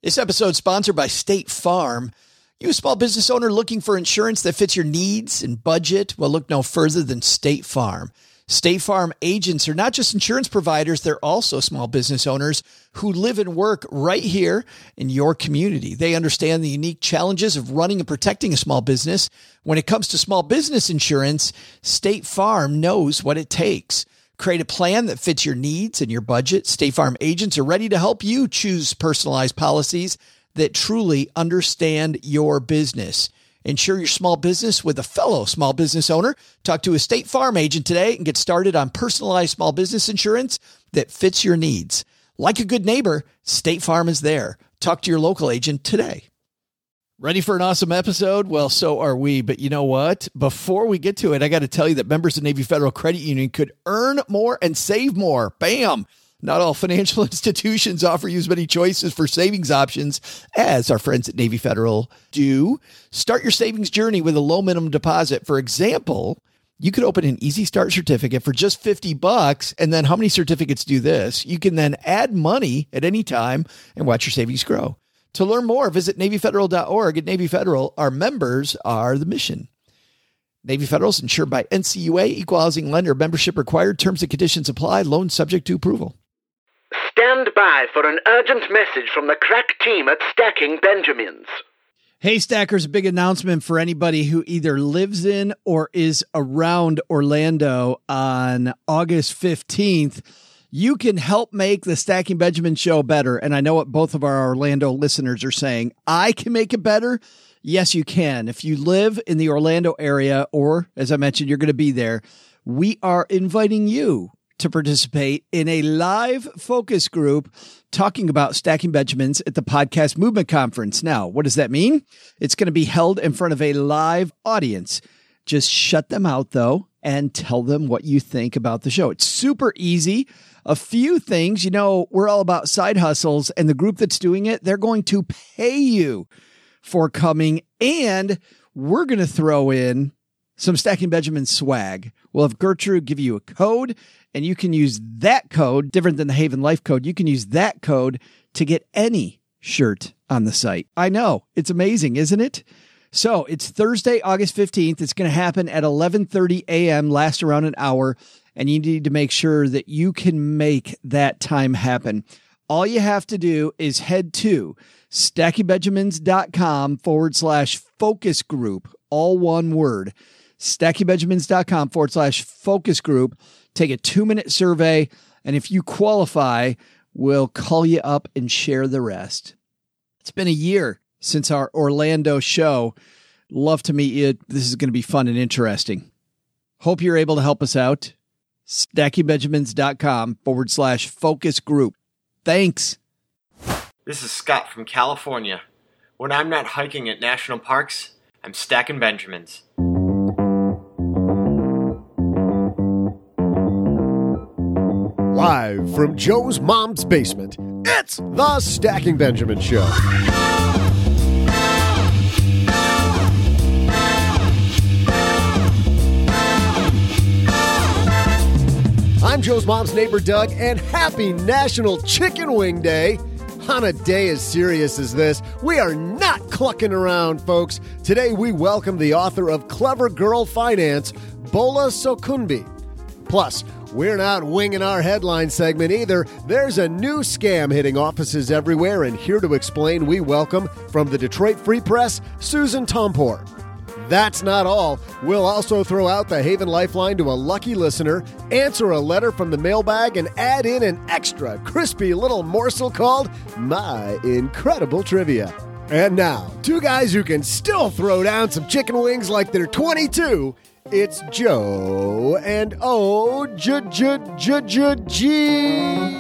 This episode is sponsored by State Farm. You a small business owner looking for insurance that fits your needs and budget? Well, look no further than State Farm. State Farm agents are not just insurance providers, they're also small business owners who live and work right here in your community. They understand the unique challenges of running and protecting a small business. When it comes to small business insurance, State Farm knows what it takes. Create a plan that fits your needs and your budget. State Farm agents are ready to help you choose personalized policies that truly understand your business. Insure your small business with a fellow small business owner. Talk to a State Farm agent today and get started on personalized small business insurance that fits your needs. Like a good neighbor, State Farm is there. Talk to your local agent today. Ready for an awesome episode? Well, so are we. But you know what? Before we get to it, I got to tell you that members of Navy Federal Credit Union could earn more and save more. Bam! Not all financial institutions offer you as many choices for savings options as our friends at Navy Federal do. Start your savings journey with a low minimum deposit. For example, you could open an Easy Start certificate for just $50. And then how many certificates do this? You can then add money at any time and watch your savings grow. To learn more, visit NavyFederal.org. At Navy Federal, our members are the mission. Navy Federal is insured by NCUA, Equal Housing Lender. Membership required. Terms and conditions apply. Loan subject to approval. Stand by for an urgent message from the crack team at Stacking Benjamins. Hey, Stackers, a big announcement for anybody who either lives in or is around Orlando on August 15th. You can help make the Stacking Benjamin show better. And I know what both of our Orlando listeners are saying. I can make it better. Yes, you can. If you live in the Orlando area, or as I mentioned, you're going to be there, we are inviting you to participate in a live focus group talking about Stacking Benjamins at the Podcast Movement Conference. Now, what does that mean? It's going to be held in front of a live audience. Just shut them out, though, and tell them what you think about the show. It's super easy. A few things, you know, we're all about side hustles, and the group that's doing it, they're going to pay you for coming, and we're going to throw in some Stacking Benjamin swag. We'll have Gertrude give you a code, and you can use that code, different than the Haven Life code. You can use that code to get any shirt on the site. I know, it's amazing, isn't it? So it's Thursday, August 15th. It's going to happen at 11:30 a.m., last around an hour. And you need to make sure that you can make that time happen. All you have to do is head to stackingbenjamins.com/focus group, all one word, stackingbenjamins.com/focus group. Take a 2-minute survey. And if you qualify, we'll call you up and share the rest. It's been a year since our Orlando show. Love to meet you. This is going to be fun and interesting. Hope you're able to help us out. stackingbenjamins.com/focus group. Thanks. This is Scott from California. When I'm not hiking at national parks, I'm stacking Benjamins. Live from Joe's mom's basement, it's the Stacking Benjamin Show. I'm Joe's mom's neighbor, Doug, and happy National Chicken Wing Day. On a day as serious as this, we are not clucking around, folks. Today, we welcome the author of Clever Girl Finance, Bola Sokunbi. Plus, we're not winging our headline segment either. There's a new scam hitting offices everywhere, and here to explain, we welcome, from the Detroit Free Press, Susan Tompor. That's not all. We'll also throw out the Haven Lifeline to a lucky listener, answer a letter from the mailbag, and add in an extra crispy little morsel called My Incredible Trivia. And now, two guys who can still throw down some chicken wings like they're 22. It's Joe and O-J-J-J-J-G.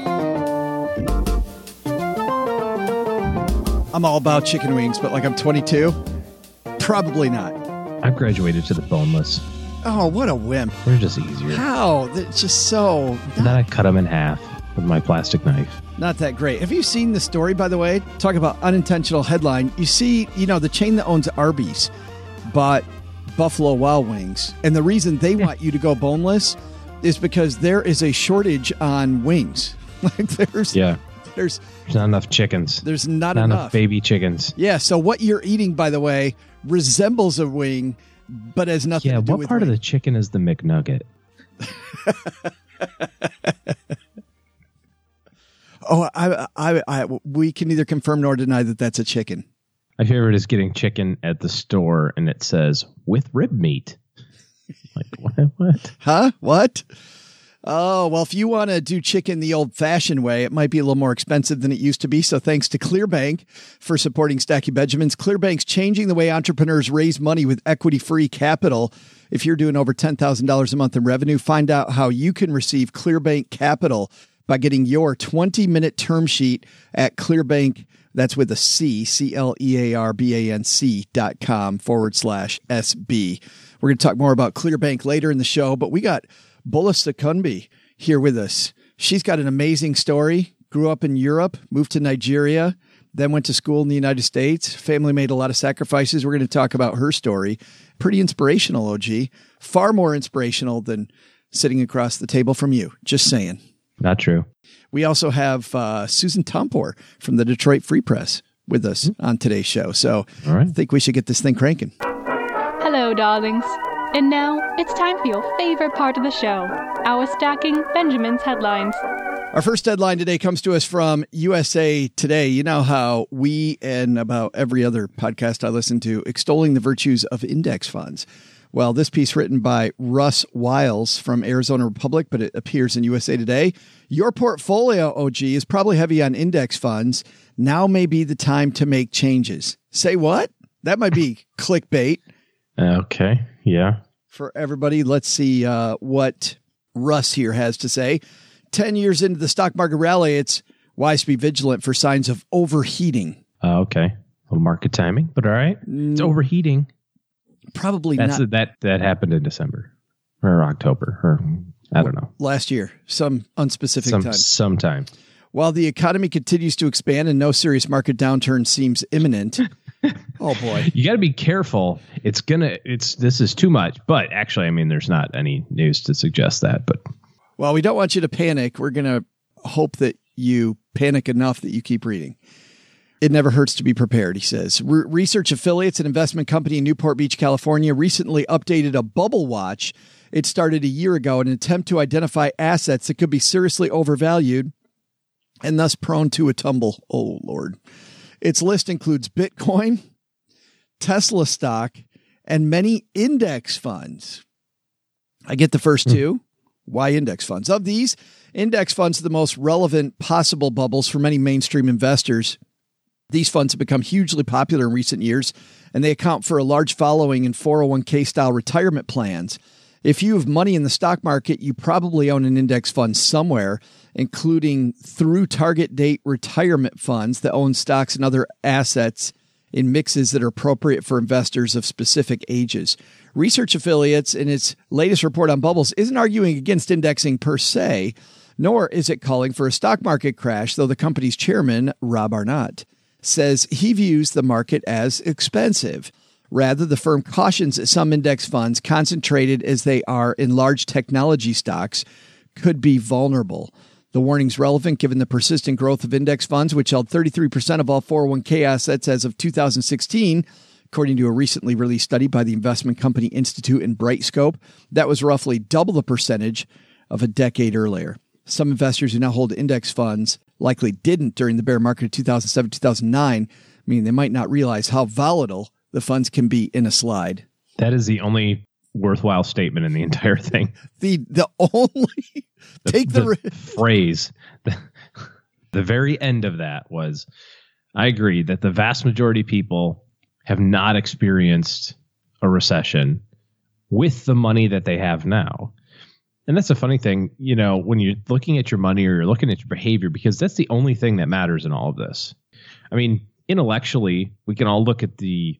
I'm all about chicken wings, but like I'm 22? Probably not. I've graduated to the boneless. Oh, what a wimp. They're just easier. How? It's just so... And then I cut them in half with my plastic knife. Not that great. Have you seen the story, by the way? Talk about unintentional headline. You see, you know, the chain that owns Arby's bought Buffalo Wild Wings. And the reason they want you to go boneless is because there is a shortage on wings. Like There's not enough chickens. There's not enough baby chickens. Yeah, so what you're eating, by the way, resembles a wing, but has nothing to do with what part of the chicken is the McNugget? We can neither confirm nor deny that that's a chicken. My favorite is getting chicken at the store, and it says, with rib meat. Like, what? Huh? What? Oh, well, if you want to do chicken the old-fashioned way, it might be a little more expensive than it used to be. So thanks to ClearBank for supporting Stacking Benjamins. ClearBank's changing the way entrepreneurs raise money with equity-free capital. If you're doing over $10,000 a month in revenue, find out how you can receive ClearBank Capital by getting your 20-minute term sheet at ClearBank. That's with a C, ClearBank.com/SB. We're going to talk more about ClearBank later in the show, but we got Bola Sokunbi here with us. She's got an amazing story. Grew up in Europe, moved to Nigeria, then went to school in the United States. Family made a lot of sacrifices. We're going to talk about her story. Pretty inspirational, OG. Far more inspirational than sitting across the table from you. Just saying. Not true. We also have Susan Tompor from the Detroit Free Press with us on today's show. So I think we should get this thing cranking. Hello, darlings. And now it's time for your favorite part of the show, our Stacking Benjamins headlines. Our first headline today comes to us from USA Today. You know how we and about every other podcast I listen to extolling the virtues of index funds. Well, this piece written by Russ Wiles from Arizona Republic, but it appears in USA Today. Your portfolio, OG, is probably heavy on index funds. Now may be the time to make changes. Say what? That might be clickbait. Okay. Yeah. For everybody, let's see what Russ here has to say. 10 years into the stock market rally, it's wise to be vigilant for signs of overheating. Okay. A little market timing, but all right. It's overheating. Probably not. That happened in December or October or I don't know. Last year, some unspecific time. Sometime. While the economy continues to expand and no serious market downturn seems imminent. Oh boy. You got to be careful. This is too much, but actually, I mean, there's not any news to suggest that, but. Well, we don't want you to panic. We're going to hope that you panic enough that you keep reading. It never hurts to be prepared, he says. Research Affiliates, an investment company in Newport Beach, California, recently updated a bubble watch. It started a year ago in an attempt to identify assets that could be seriously overvalued and thus prone to a tumble. Oh, Lord. Its list includes Bitcoin, Tesla stock, and many index funds. I get the first two. Why index funds? Of these, index funds are the most relevant possible bubbles for many mainstream investors. These funds have become hugely popular in recent years, and they account for a large following in 401k-style retirement plans. If you have money in the stock market, you probably own an index fund somewhere, including through target date retirement funds that own stocks and other assets in mixes that are appropriate for investors of specific ages. Research Affiliates, in its latest report on bubbles, isn't arguing against indexing per se, nor is it calling for a stock market crash, though the company's chairman, Rob Arnott, says he views the market as expensive. Rather, the firm cautions that some index funds, concentrated as they are in large technology stocks, could be vulnerable. The warning's relevant given the persistent growth of index funds, which held 33% of all 401k assets as of 2016, according to a recently released study by the investment company Institute and Brightscope. That was roughly double the percentage of a decade earlier. Some investors who now hold index funds likely didn't during the bear market of 2007-2009, meaning they might not realize how volatile the funds can be in a slide. That is the only worthwhile statement in the entire thing. The only phrase. The very end of that was, I agree that the vast majority of people have not experienced a recession with the money that they have now. And that's a funny thing, when you're looking at your money or you're looking at your behavior, because that's the only thing that matters in all of this. I mean, intellectually, we can all look at the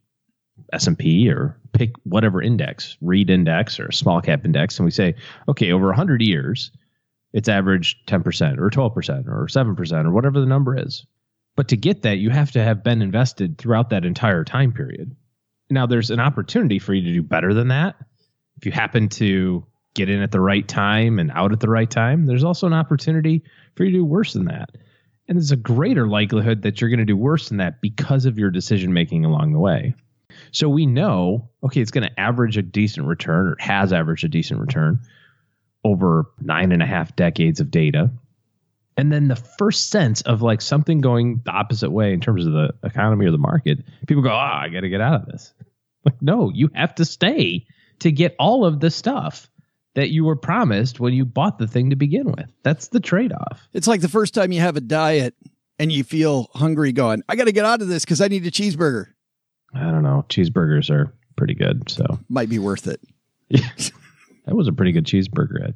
S&P or pick whatever index, REIT index or small cap index, and we say, okay, over 100 years, it's averaged 10% or 12% or 7% or whatever the number is. But to get that, you have to have been invested throughout that entire time period. Now, there's an opportunity for you to do better than that. If you happen to get in at the right time and out at the right time, there's also an opportunity for you to do worse than that. And there's a greater likelihood that you're going to do worse than that because of your decision making along the way. So we know, okay, it's going to average a decent return, or has averaged a decent return over 9.5 decades of data. And then the first sense of like something going the opposite way in terms of the economy or the market, people go, I got to get out of this. Like, no, you have to stay to get all of the stuff that you were promised when you bought the thing to begin with. That's the trade-off. It's like the first time you have a diet and you feel hungry going, I got to get out of this because I need a cheeseburger. I don't know. Cheeseburgers are pretty good, so might be worth it. Yeah, that was a pretty good cheeseburger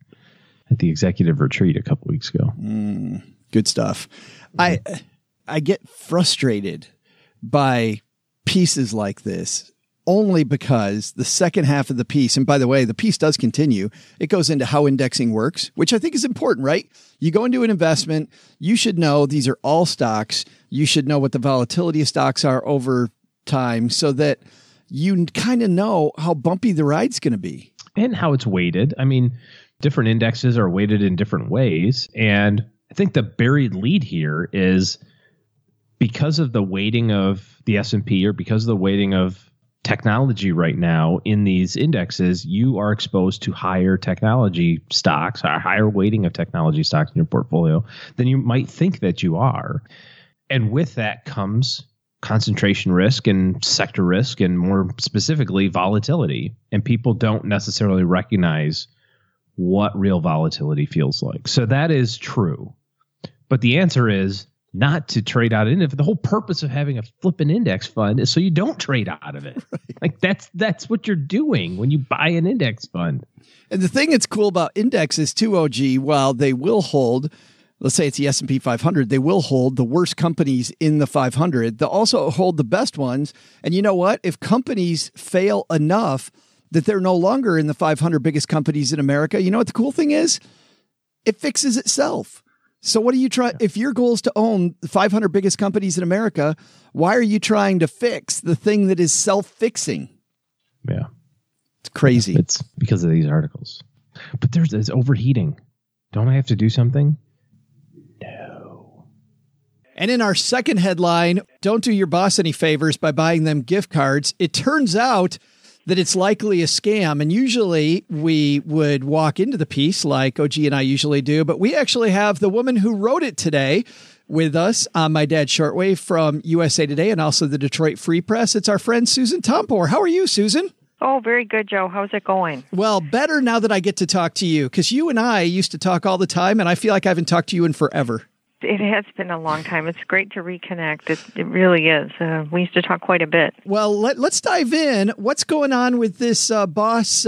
at the executive retreat a couple weeks ago. Good stuff. I get frustrated by pieces like this only because the second half of the piece, and by the way, the piece does continue. It goes into how indexing works, which I think is important, right? You go into an investment, you should know these are all stocks. You should know what the volatility of stocks are over time so that you kind of know how bumpy the ride's going to be. And how it's weighted. I mean, different indexes are weighted in different ways. And I think the buried lead here is because of the weighting of the S&P or because of the weighting of technology right now in these indexes, you are exposed to higher technology stocks, a higher weighting of technology stocks in your portfolio than you might think that you are. And with that comes concentration risk and sector risk, and more specifically, volatility. And people don't necessarily recognize what real volatility feels like. So that is true. But the answer is not to trade out of it. The whole purpose of having a flipping index fund is so you don't trade out of it. Right. Like that's what you're doing when you buy an index fund. And the thing that's cool about indexes too, OG, while they will hold, let's say it's the S&P 500, they will hold the worst companies in the 500. They'll also hold the best ones. And you know what? If companies fail enough that they're no longer in the 500 biggest companies in America, you know what the cool thing is? It fixes itself. So what are you trying? If your goal is to own the 500 biggest companies in America, why are you trying to fix the thing that is self-fixing? Yeah. It's crazy. It's because of these articles. But there's overheating. Don't I have to do something? No. And in our second headline, don't do your boss any favors by buying them gift cards. It turns out that it's likely a scam. And usually we would walk into the piece like OG and I usually do, but we actually have the woman who wrote it today with us on My Dad's Shortwave from USA Today and also the Detroit Free Press. It's our friend Susan Tompor. How are you, Susan? Oh, very good, Joe. How's it going? Well, better now that I get to talk to you, because you and I used to talk all the time, and I feel like I haven't talked to you in forever. It has been a long time. It's great to reconnect. It really is. We used to talk quite a bit. Well, let's dive in. What's going on with this boss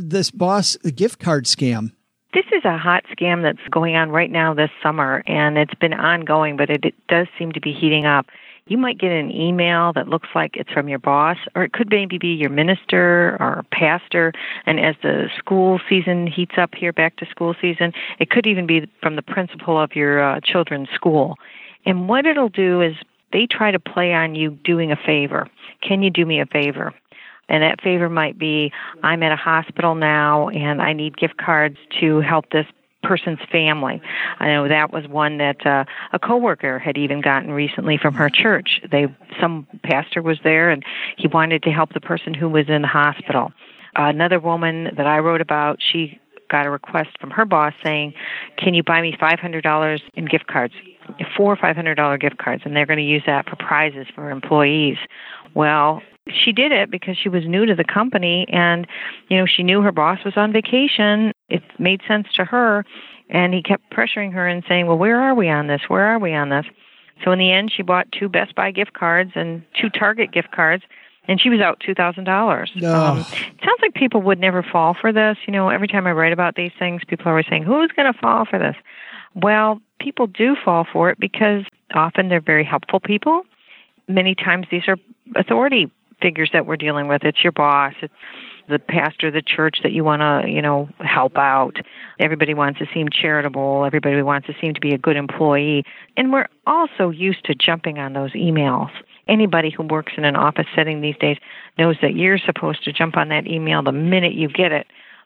gift card scam? This is a hot scam that's going on right now this summer, and it's been ongoing, but it does seem to be heating up. You might get an email that looks like it's from your boss, or it could maybe be your minister or pastor. And as the school season heats up here, back to school season, it could even be from the principal of your children's school. And what it'll do is they try to play on you doing a favor. Can you do me a favor? And that favor might be, I'm at a hospital now and I need gift cards to help this person's family. I know that was one that a coworker had even gotten recently from her church. Some pastor was there and he wanted to help the person who was in the hospital. Another woman that I wrote about, she got a request from her boss saying, can you buy me $500 in gift cards, $400 or $500 gift cards, and they're going to use that for prizes for employees. Well, she did it because she was new to the company and, she knew her boss was on vacation. It made sense to her. And he kept pressuring her and saying, well, where are we on this? Where are we on this? So in the end, she bought 2 Best Buy gift cards and 2 Target gift cards, and she was out $2,000. It sounds like people would never fall for this. Every time I write about these things, people are always saying, who's going to fall for this? Well, people do fall for it because often they're very helpful people. Many times these are authority figures that we're dealing with. It's your boss. It's the pastor of the church that you want to, help out. Everybody wants to seem charitable. Everybody wants to seem to be a good employee. And we're also used to jumping on those emails. Anybody who works in an office setting these days knows that you're supposed to jump on that email the minute you get it.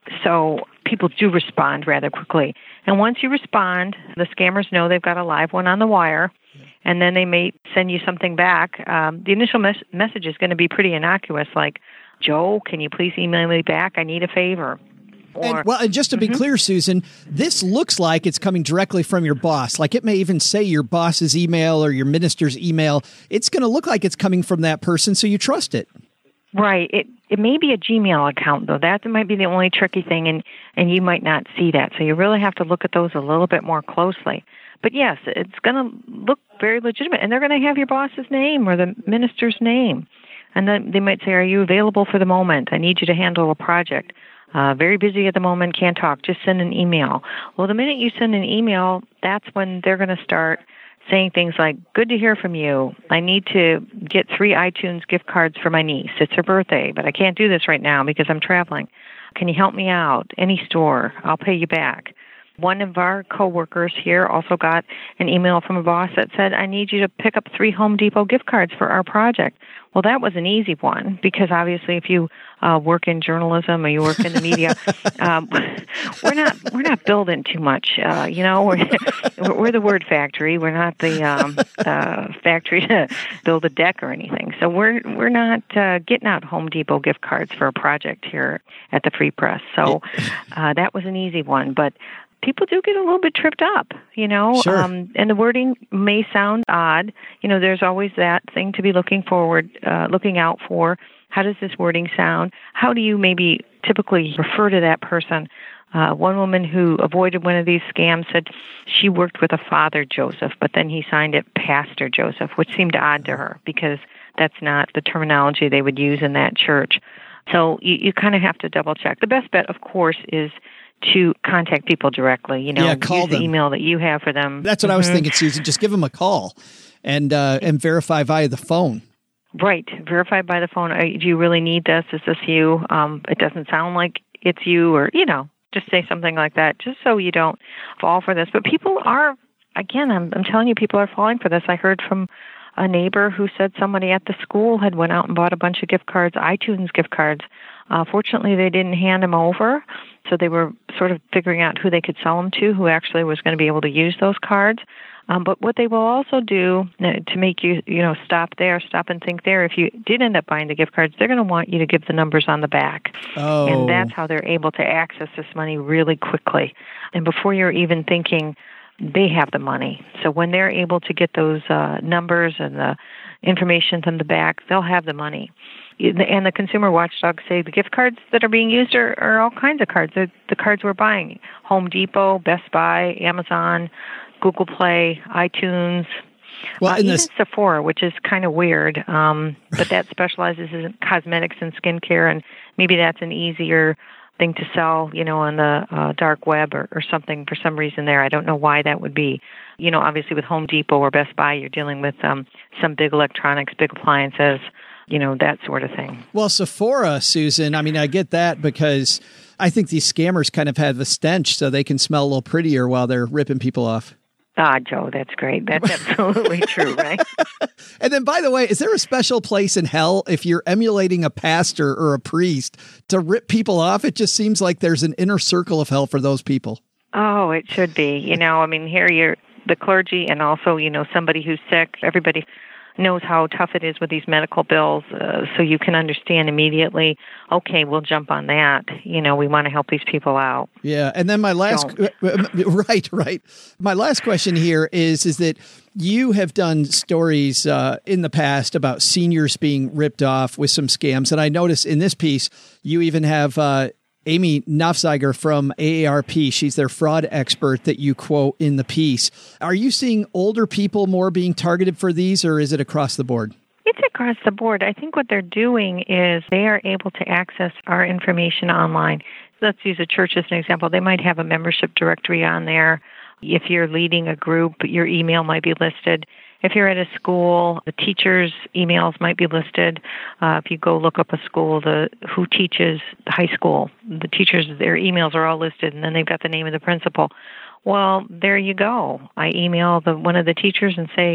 So people do respond rather quickly. And once you respond, the scammers know they've got a live one on the wire, and then they may send you something back. The initial message is going to be pretty innocuous, like, Joe, can you please email me back? I need a favor. And just to be clear, Susan, this looks like it's coming directly from your boss. Like it may even say your boss's email or your minister's email. It's going to look like it's coming from that person, so you trust it. Right. It may be a Gmail account, though. That might be the only tricky thing, and you might not see that. So you really have to look at those a little bit more closely. But yes, it's going to look very legitimate, and they're going to have your boss's name or the minister's name. And then they might say, are you available for the moment? I need you to handle a project. Very busy at the moment, can't talk. Just send an email. Well, the minute you send an email, that's when they're going to start saying things like, good to hear from you. I need to get 3 iTunes gift cards for my niece. It's her birthday, but I can't do this right now because I'm traveling. Can you help me out? Any store, I'll pay you back. One of our coworkers here also got an email from a boss that said, I need you to pick up 3 Home Depot gift cards for our project. Well, that was an easy one because obviously if you work in journalism or you work in the media, we're not building too much. We're the word factory. We're not the factory to build a deck or anything. So we're not getting out Home Depot gift cards for a project here at the Free Press. So that was an easy one, but people do get a little bit tripped up, Sure. And the wording may sound odd. There's always that thing to be looking out for. How does this wording sound? How do you maybe typically refer to that person? One woman who avoided one of these scams said she worked with a Father Joseph, but then he signed it Pastor Joseph, which seemed odd to her because that's not the terminology they would use in that church. So you kind of have to double check. The best bet, of course, is to contact people directly, call use the them. email that you have for them. That's what I was thinking, Susan. Just give them a call and verify via the phone. Right. Verify by the phone. Do you really need this? Is this you? It doesn't sound like it's you, or, just say something like that, just so you don't fall for this. But people are, again, I'm telling you, people are falling for this. I heard from a neighbor who said somebody at the school had went out and bought a bunch of gift cards, iTunes gift cards. Fortunately, they didn't hand them over, so they were sort of figuring out who they could sell them to, who actually was going to be able to use those cards. But what they will also do to make you, stop and think there, if you did end up buying the gift cards, they're going to want you to give the numbers on the back. Oh. And that's how they're able to access this money really quickly. And before you're even thinking, they have the money. So when they're able to get those numbers and the information on the back, they'll have the money. And the consumer watchdogs say the gift cards that are being used are all kinds of cards. They're the cards we're buying. Home Depot, Best Buy, Amazon, Google Play, iTunes, even Sephora, which is kind of weird, but that specializes in cosmetics and skincare, and maybe that's an easier thing to sell, on the dark web or something for some reason there. I don't know why that would be. Obviously with Home Depot or Best Buy, you're dealing with some big electronics, big appliances, that sort of thing. Well, Sephora, Susan, I get that because I think these scammers kind of have a stench so they can smell a little prettier while they're ripping people off. Ah, Joe, that's great. That's absolutely true, right? And then, by the way, is there a special place in hell if you're emulating a pastor or a priest to rip people off? It just seems like there's an inner circle of hell for those people. Oh, it should be. Here you're the clergy and also, somebody who's sick. Everybody knows how tough it is with these medical bills, so you can understand immediately, okay, we'll jump on that. We want to help these people out. Yeah, and then my last, right. My last question here is that you have done stories in the past about seniors being ripped off with some scams, and I noticed in this piece, you even have Amy Nofziger from AARP. She's their fraud expert that you quote in the piece. Are you seeing older people more being targeted for these, or is it across the board? It's across the board. I think what they're doing is they are able to access our information online. Let's use a church as an example. They might have a membership directory on there. If you're leading a group, your email might be listed. If you're at a school, the teachers' emails might be listed. If you go look up a school, who teaches the high school, the teachers, their emails are all listed, and then they've got the name of the principal. Well, there you go. I email one of the teachers and say,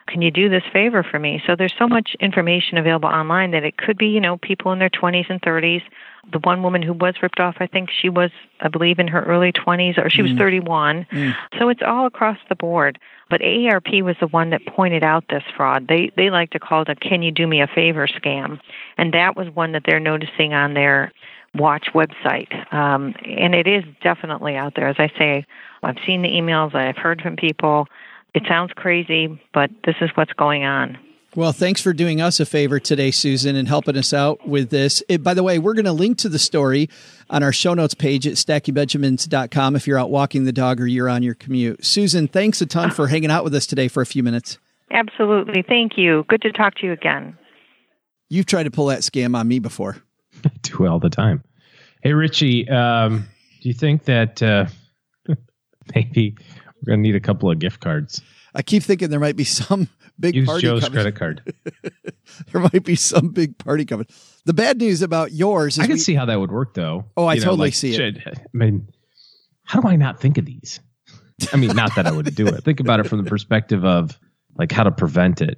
can you do this favor for me? So there's so much information available online that it could be, people in their 20s and 30s. The one woman who was ripped off, I think she was, I believe, in her early 20s, or she was 31. So it's all across the board. But AARP was the one that pointed out this fraud. They like to call it a "can you do me a favor" scam. And that was one that they're noticing on their Watch website. And it is definitely out there. As I say, I've seen the emails, I've heard from people. It sounds crazy, but this is what's going on. Well, thanks for doing us a favor today, Susan, and helping us out with this. By the way, we're going to link to the story on our show notes page at stackingbenjamins.com if you're out walking the dog or you're on your commute. Susan, thanks a ton for hanging out with us today for a few minutes. Absolutely. Thank you. Good to talk to you again. You've tried to pull that scam on me before. I do all the time. Hey, Richie, do you think that maybe we're going to need a couple of gift cards? I keep thinking there might be some big Use party Joe's coming. credit card. There might be some big party coming. The bad news about yours is I can see how that would work, though. Oh, I totally see it. I mean, how do I not think of these? I mean, not that I would do it. Think about it from the perspective of like how to prevent it.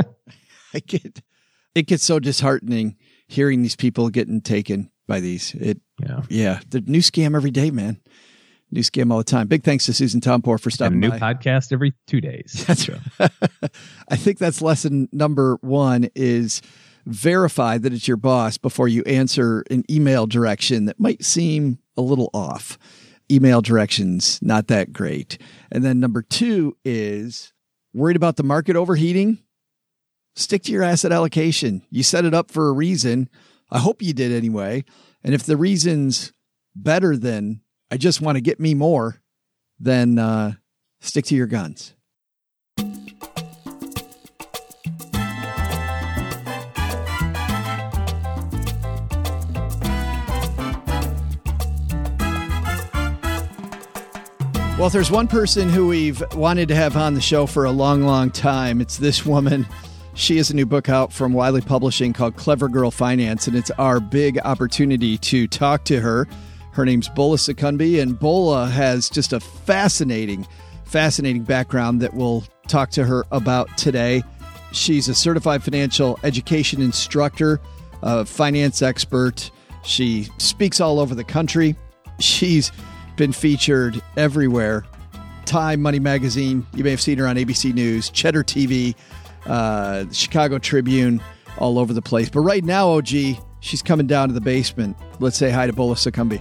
It gets so disheartening hearing these people getting taken by these. Yeah, the new scam every day, man. New scam all the time. Big thanks to Susan Tompor for stopping by. A new podcast every 2 days. That's right. I think that's lesson number 1 is verify that it's your boss before you answer an email direction that might seem a little off. Email directions, not that great. And then number 2 is worried about the market overheating? Stick to your asset allocation. You set it up for a reason. I hope you did anyway. And if the reason's better than I just want to get me more, then stick to your guns. Well, if there's one person who we've wanted to have on the show for a long, long time, it's this woman. She has a new book out from Wiley Publishing called Clever Girl Finance, and it's our big opportunity to talk to her. Her name's Bola Sokunbi, and Bola has just a fascinating background that we'll talk to her about today. She's a certified financial education instructor, a finance expert. She speaks all over the country. She's been featured everywhere. Time, Money Magazine. You may have seen her on ABC News, Cheddar TV, the Chicago Tribune, all over the place. But right now, OG, she's coming down to the basement. Let's say hi to Bola Sokunbi.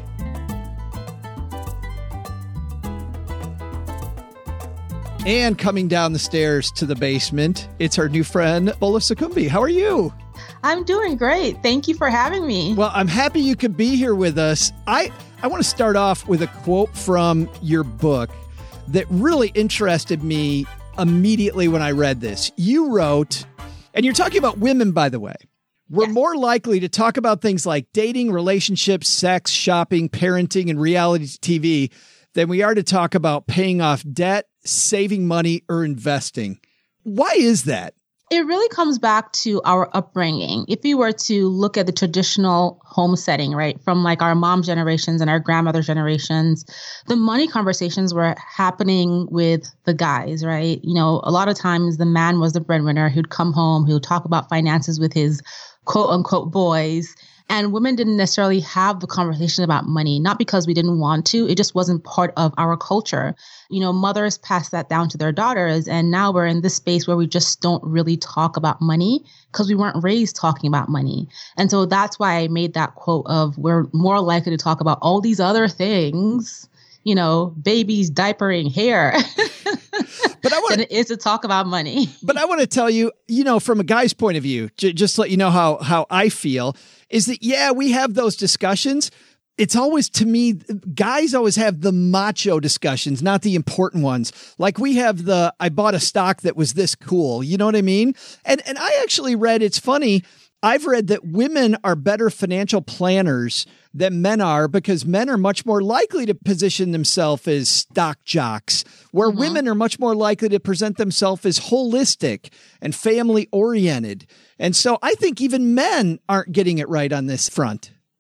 And coming down the stairs to the basement, it's our new friend, Bola Sokunbi. How are you? I'm doing great. Thank you for having me. Well, I'm happy you could be here with us. I want to start off with a quote from your book that really interested me immediately when I read this. You wrote, and you're talking about women, by the way, we're more likely to talk about things like dating, relationships, sex, shopping, parenting, and reality TV than we are to talk about paying off debt, saving money, or investing. Why is that? It really comes back to our upbringing. If you were to look at the traditional home setting, right, from like our mom generations and our grandmother generations, the money conversations were happening with the guys, right? You know, a lot of times the man was the breadwinner who'd come home, who would talk about finances with his quote unquote boys. And women didn't necessarily have the conversation about money, not because we didn't want to. It just wasn't part of our culture. You know, mothers passed that down to their daughters. And now we're in this space where we just don't really talk about money because we weren't raised talking about money. And so that's why I made that quote of we're more likely to talk about all these other things, you know, babies, diapering, hair, than it is to talk about money. But I want to tell you, you know, from a guy's point of view, just to let you know how I feel, is that, yeah, we have those discussions. It's always, to me, guys always have the macho discussions, not the important ones. Like we have the, I bought a stock that was this cool. You know what I mean? And I actually read, it's funny, I've read that women are better financial planners than men are because men are much more likely to position themselves as stock jocks, where women are much more likely to present themselves as holistic and family oriented. And so I think even men aren't getting it right on this front.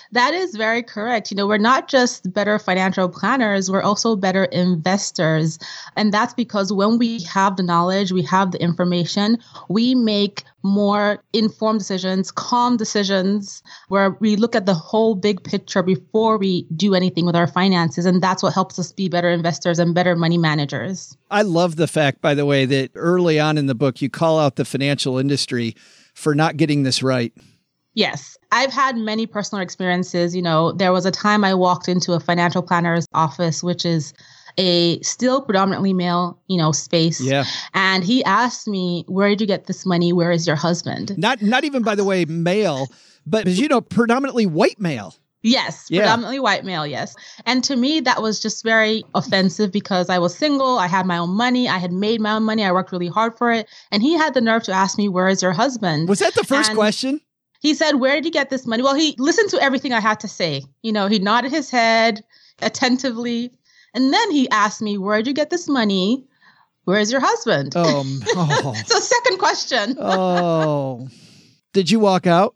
That is very correct. We're not just better financial planners, we're also better investors. And that's because when we have the knowledge, we have the information, we make more informed decisions, calm decisions, where we look at the whole big picture before we do anything with our finances. And that's what helps us be better investors and better money managers. I love the fact, by the way, that early on in the book, you call out the financial industry for not getting this right. Yes. I've had many personal experiences. There was a time I walked into a financial planner's office, which is a still predominantly male, space. Yeah. And he asked me, where did you get this money? Where is your husband? Not even, by the way, male, but predominantly white male. Yes, yeah. Predominantly white male, yes. And to me, that was just very offensive because I was single, I had my own money, I had made my own money, I worked really hard for it. And he had the nerve to ask me, where is your husband? Was that the first question? He said, where did you get this money? Well, he listened to everything I had to say. He nodded his head attentively. And then he asked me, where did you get this money? Where is your husband? Oh. So second question. Oh. Did you walk out?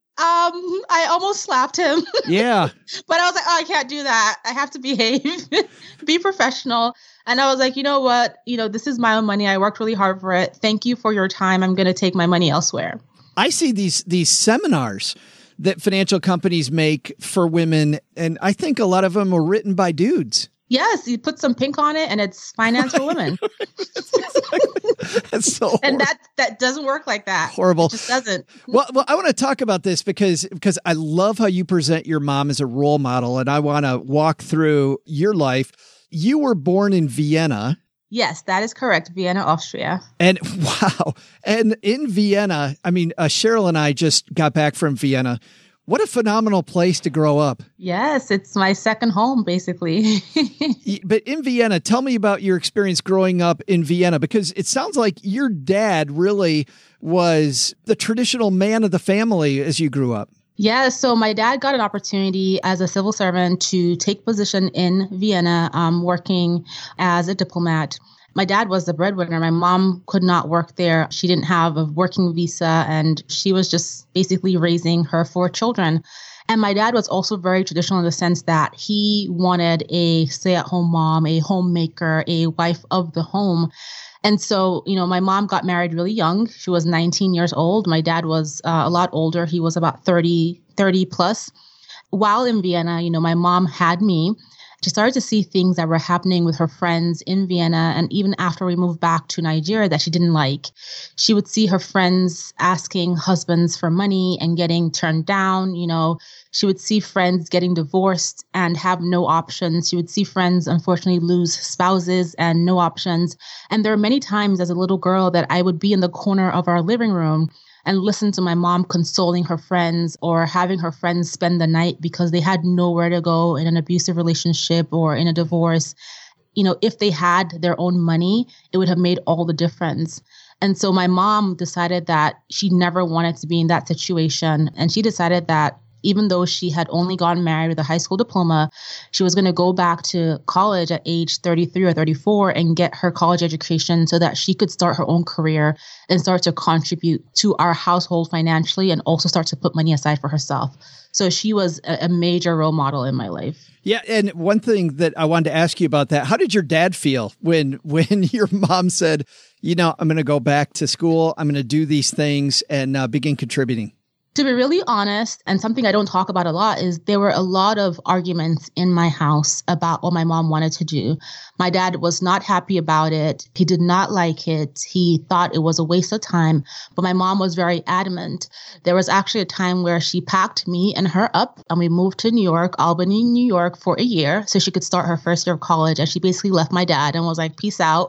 I almost slapped him. Yeah. But I was like, I can't do that. I have to behave, be professional. And I was like, you know what? This is my own money. I worked really hard for it. Thank you for your time. I'm going to take my money elsewhere. I see these seminars that financial companies make for women, and I think a lot of them are written by dudes. Yes, you put some pink on it and it's finance for women. That's so horrible. And that doesn't work like that. Horrible. It just doesn't. Well, I want to talk about this because I love how you present your mom as a role model, and I want to walk through your life. You were born in Vienna. Yes, that is correct. Vienna, Austria. And wow. And in Vienna, Cheryl and I just got back from Vienna. What a phenomenal place to grow up. Yes, it's my second home, basically. But in Vienna, tell me about your experience growing up in Vienna, because it sounds like your dad really was the traditional man of the family as you grew up. Yeah, so my dad got an opportunity as a civil servant to take position in Vienna, working as a diplomat. My dad was the breadwinner. My mom could not work there. She didn't have a working visa, and she was just basically raising her 4 children. And my dad was also very traditional in the sense that he wanted a stay-at-home mom, a homemaker, a wife of the home. And so, my mom got married really young. She was 19 years old. My dad was a lot older. He was about 30 plus. While in Vienna, my mom had me. She started to see things that were happening with her friends in Vienna. And even after we moved back to Nigeria that she didn't like, she would see her friends asking husbands for money and getting turned down. She would see friends getting divorced and have no options. She would see friends, unfortunately, lose spouses and no options. And there are many times as a little girl that I would be in the corner of our living room and listen to my mom consoling her friends or having her friends spend the night because they had nowhere to go in an abusive relationship or in a divorce. If they had their own money, it would have made all the difference. And so my mom decided that she never wanted to be in that situation. And she decided that even though she had only gotten married with a high school diploma, she was going to go back to college at age 33 or 34 and get her college education so that she could start her own career and start to contribute to our household financially and also start to put money aside for herself. So she was a major role model in my life. Yeah. And one thing that I wanted to ask you about that, how did your dad feel when your mom said, I'm going to go back to school, I'm going to do these things and begin contributing? To be really honest, and something I don't talk about a lot, is there were a lot of arguments in my house about what my mom wanted to do. My dad was not happy about it. He did not like it. He thought it was a waste of time. But my mom was very adamant. There was actually a time where she packed me and her up and we moved to New York, Albany, New York for a year so she could start her first year of college. And she basically left my dad and was like, peace out.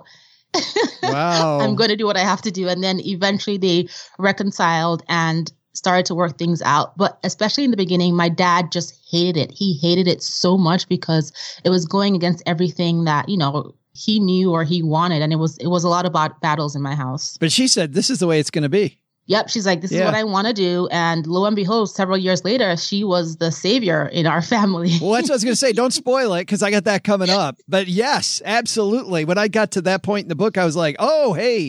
Wow. I'm going to do what I have to do. And then eventually they reconciled and started to work things out. But especially in the beginning, my dad just hated it. He hated it so much because it was going against everything that, he knew or he wanted. And it was a lot about battles in my house. But she said, this is the way it's going to be. Yep. She's like, this is what I want to do. And lo and behold, several years later, she was the savior in our family. Well, that's what I was going to say. Don't spoil it because I got that coming up. But yes, absolutely. When I got to that point in the book, I was like, oh, hey,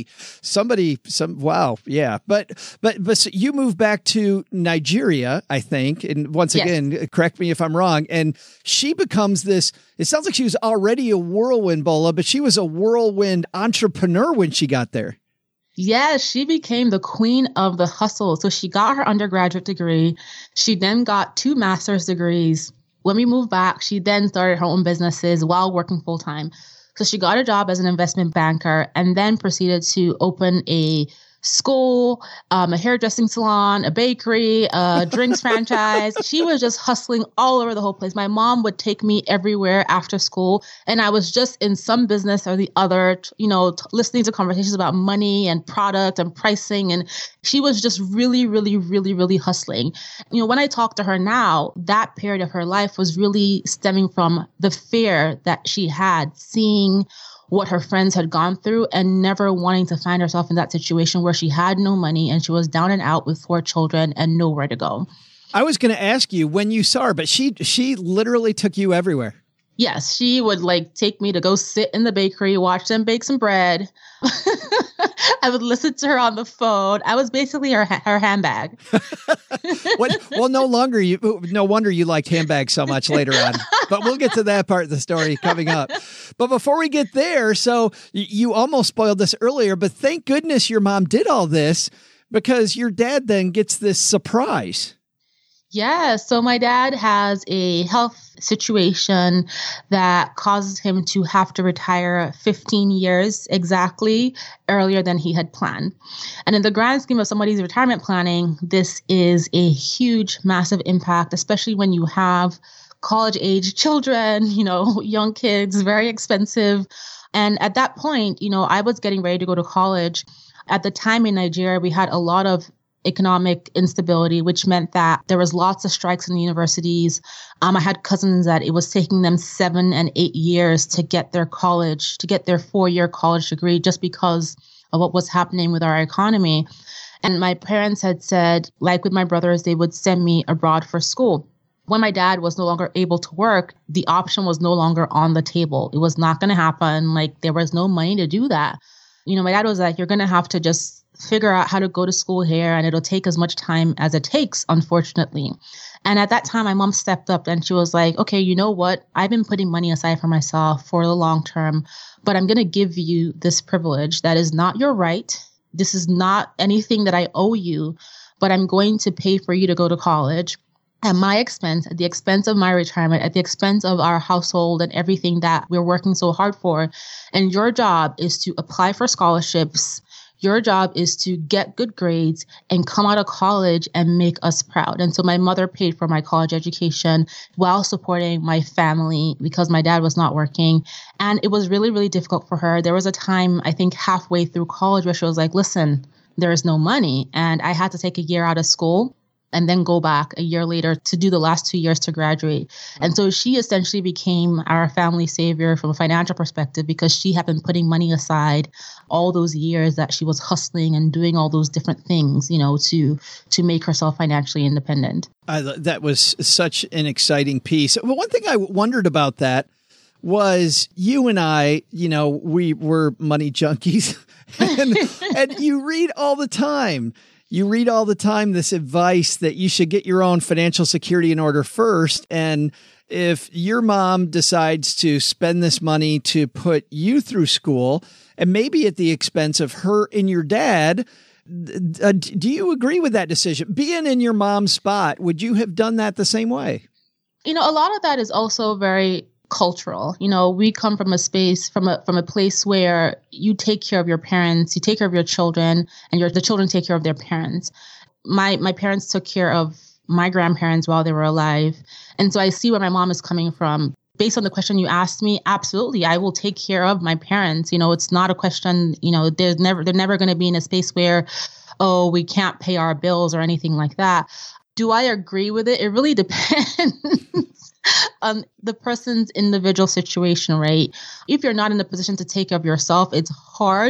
wow. Yeah. But so you moved back to Nigeria, I think. And once again, correct me if I'm wrong. And she becomes this, it sounds like she was already a whirlwind, Bola, but she was a whirlwind entrepreneur when she got there. Yes, she became the queen of the hustle. So she got her undergraduate degree. She then got 2 master's degrees. When we moved back, she then started her own businesses while working full time. So she got a job as an investment banker and then proceeded to open a school, a hairdressing salon, a bakery, a drinks franchise. She was just hustling all over the whole place. My mom would take me everywhere after school, and I was just in some business or the other, listening to conversations about money and product and pricing. And she was just really, really, really, really hustling. When I talk to her now, that period of her life was really stemming from the fear that she had, seeing what her friends had gone through and never wanting to find herself in that situation where she had no money and she was down and out with 4 children and nowhere to go. I was going to ask you when you saw her, but she literally took you everywhere. Yes, she would take me to go sit in the bakery, watch them bake some bread. I would listen to her on the phone. I was basically her handbag. Well, no wonder you liked handbags so much later on. But we'll get to that part of the story coming up. But before we get there, so you almost spoiled this earlier, but thank goodness your mom did all this because your dad then gets this surprise. Yeah. So my dad has a health situation that causes him to have to retire 15 years exactly earlier than he had planned. And in the grand scheme of somebody's retirement planning, this is a huge, massive impact, especially when you have college age children, young kids, very expensive. And at that point, I was getting ready to go to college. At the time in Nigeria, we had a lot of economic instability, which meant that there was lots of strikes in the universities. I had cousins that it was taking them 7 and 8 years to get their 4-year college degree just because of what was happening with our economy. And my parents had said, like with my brothers, they would send me abroad for school. When my dad was no longer able to work, the option was no longer on the table. It was not going to happen. There was no money to do that. My dad was like, you're going to have to just figure out how to go to school here, and it'll take as much time as it takes, unfortunately. And at that time, my mom stepped up and she was like, okay, you know what? I've been putting money aside for myself for the long term, but I'm going to give you this privilege that is not your right. This is not anything that I owe you, but I'm going to pay for you to go to college at my expense, at the expense of my retirement, at the expense of our household and everything that we're working so hard for. And your job is to apply for scholarships. Your job is to get good grades and come out of college and make us proud. And so my mother paid for my college education while supporting my family because my dad was not working. And it was really, really difficult for her. There was a time, I think halfway through college, where she was like, listen, there is no money. And I had to take a year out of school and then go back a year later to do the last 2 years to graduate. And so she essentially became our family savior from a financial perspective because she had been putting money aside all those years that she was hustling and doing all those different things, to make herself financially independent. That was such an exciting piece. Well, one thing I wondered about that was you and I, we were money junkies and you read all the time. You read all the time this advice that you should get your own financial security in order first. And if your mom decides to spend this money to put you through school, and maybe at the expense of her and your dad, do you agree with that decision? Being in your mom's spot, would you have done that the same way? A lot of that is also very cultural. We come from a space, from a place where you take care of your parents, you take care of your children, and the children take care of their parents. My parents took care of my grandparents while they were alive. And so I see where my mom is coming from. Based on the question you asked me, absolutely, I will take care of my parents. It's not a question, they're never going to be in a space where, oh, we can't pay our bills or anything like that. Do I agree with it? It really depends on the person's individual situation, right? If you're not in a position to take care of yourself, it's hard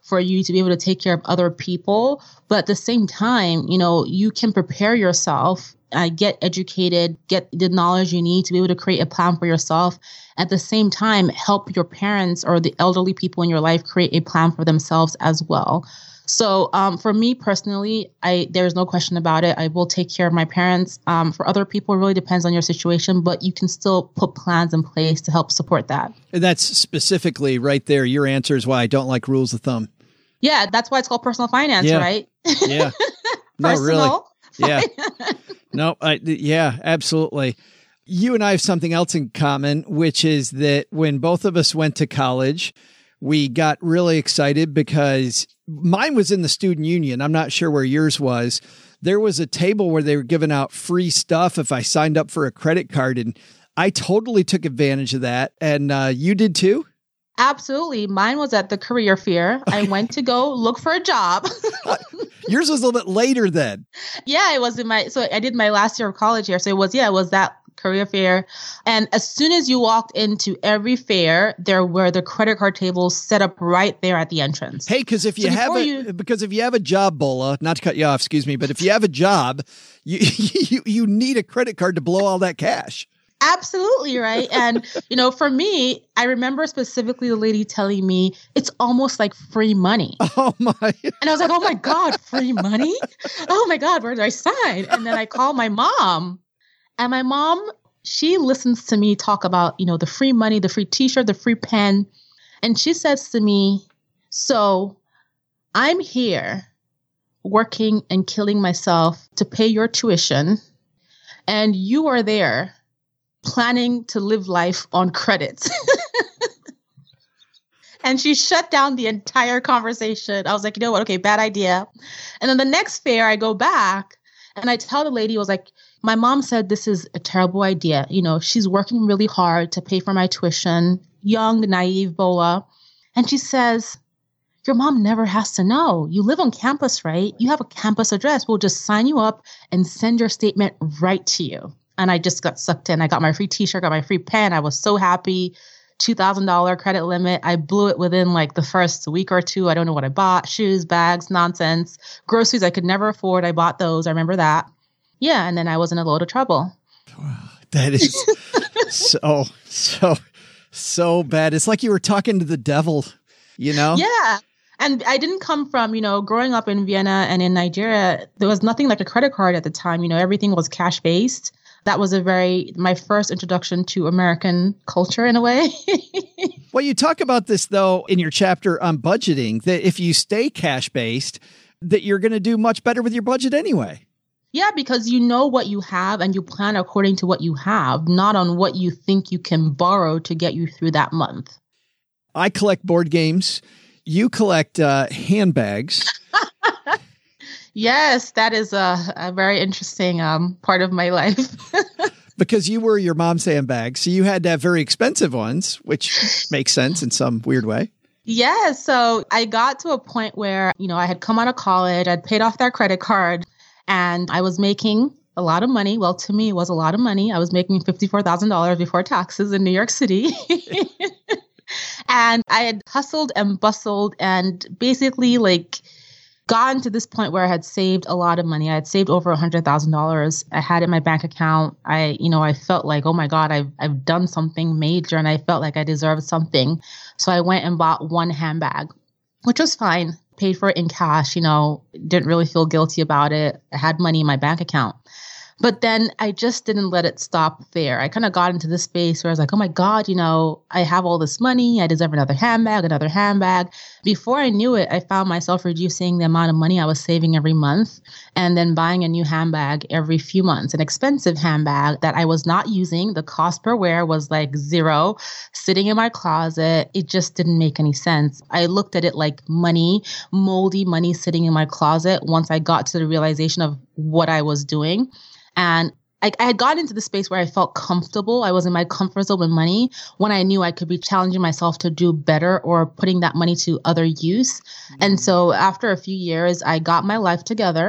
for you to be able to take care of other people. But at the same time, you can prepare yourself, get educated, get the knowledge you need to be able to create a plan for yourself. At the same time, help your parents or the elderly people in your life create a plan for themselves as well. So for me personally, there's no question about it. I will take care of my parents. For other people, it really depends on your situation, but you can still put plans in place to help support that. And that's specifically right there. Your answer is why I don't like rules of thumb. Yeah, that's why it's called personal finance, right? Yeah. No, really. Yeah. No, yeah, absolutely. You and I have something else in common, which is that when both of us went to college, we got really excited because mine was in the student union. I'm not sure where yours was. There was a table where they were giving out free stuff if I signed up for a credit card. And I totally took advantage of that. And you did too? Absolutely. Mine was at the career fair. I went to go look for a job. Yours was a little bit later then. Yeah, it was so I did my last year of college here. So it was that career fair. And as soon as you walked into every fair, there were the credit card tables set up right there at the entrance. Hey, because if you have a job, Bola, not to cut you off, excuse me, but if you have a job, you need a credit card to blow all that cash. Absolutely, right. And, for me, I remember specifically the lady telling me it's almost like free money. Oh, my. And I was like, oh, my God, free money? Oh, my God, where do I sign? And then I called my mom. And my mom, she listens to me talk about, the free money, the free T-shirt, the free pen. And she says to me, so I'm here working and killing myself to pay your tuition. And you are there planning to live life on credit. And she shut down the entire conversation. I was like, you know what? Okay, bad idea. And then the next fair, I go back and I tell the lady, I was like, my mom said this is a terrible idea. She's working really hard to pay for my tuition, young, naive Bola. And she says, your mom never has to know. You live on campus, right? You have a campus address. We'll just sign you up and send your statement right to you. And I just got sucked in. I got my free T-shirt, got my free pen. I was so happy. $2,000 credit limit. I blew it within the first week or two. I don't know what I bought. Shoes, bags, nonsense. Groceries I could never afford. I bought those. I remember that. Yeah. And then I was in a load of trouble. Wow, that is so bad. It's like you were talking to the devil, Yeah. And I didn't come from, growing up in Vienna and in Nigeria, there was nothing like a credit card at the time. Everything was cash based. That was my first introduction to American culture in a way. Well, you talk about this, though, in your chapter on budgeting, that if you stay cash-based, that you're going to do much better with your budget anyway. Yeah, because you know what you have and you plan according to what you have, not on what you think you can borrow to get you through that month. I collect board games. You collect handbags. Yes, that is a very interesting part of my life. Because you were your mom's handbag, so you had to have very expensive ones, which makes sense in some weird way. Yeah, so I got to a point where, I had come out of college, I'd paid off that credit card, and I was making a lot of money. Well, to me, it was a lot of money. I was making $54,000 before taxes in New York City. And I had hustled and bustled and basically gotten to this point where I had saved a lot of money. I had saved over $100,000. I had it in my bank account. I felt like, oh my God, I've done something major and I felt like I deserved something. So I went and bought one handbag, which was fine. Paid for it in cash, didn't really feel guilty about it. I had money in my bank account. But then I just didn't let it stop there. I kind of got into this space where I was like, oh my God, I have all this money. I deserve another handbag. Before I knew it, I found myself reducing the amount of money I was saving every month and then buying a new handbag every few months, an expensive handbag that I was not using. The cost per wear was $0, sitting in my closet. It just didn't make any sense. I looked at it like money, moldy money sitting in my closet once I got to the realization of what I was doing. And I had gotten into the space where I felt comfortable. I was in my comfort zone with money when I knew I could be challenging myself to do better or putting that money to other use. Mm-hmm. And so after a few years, I got my life together.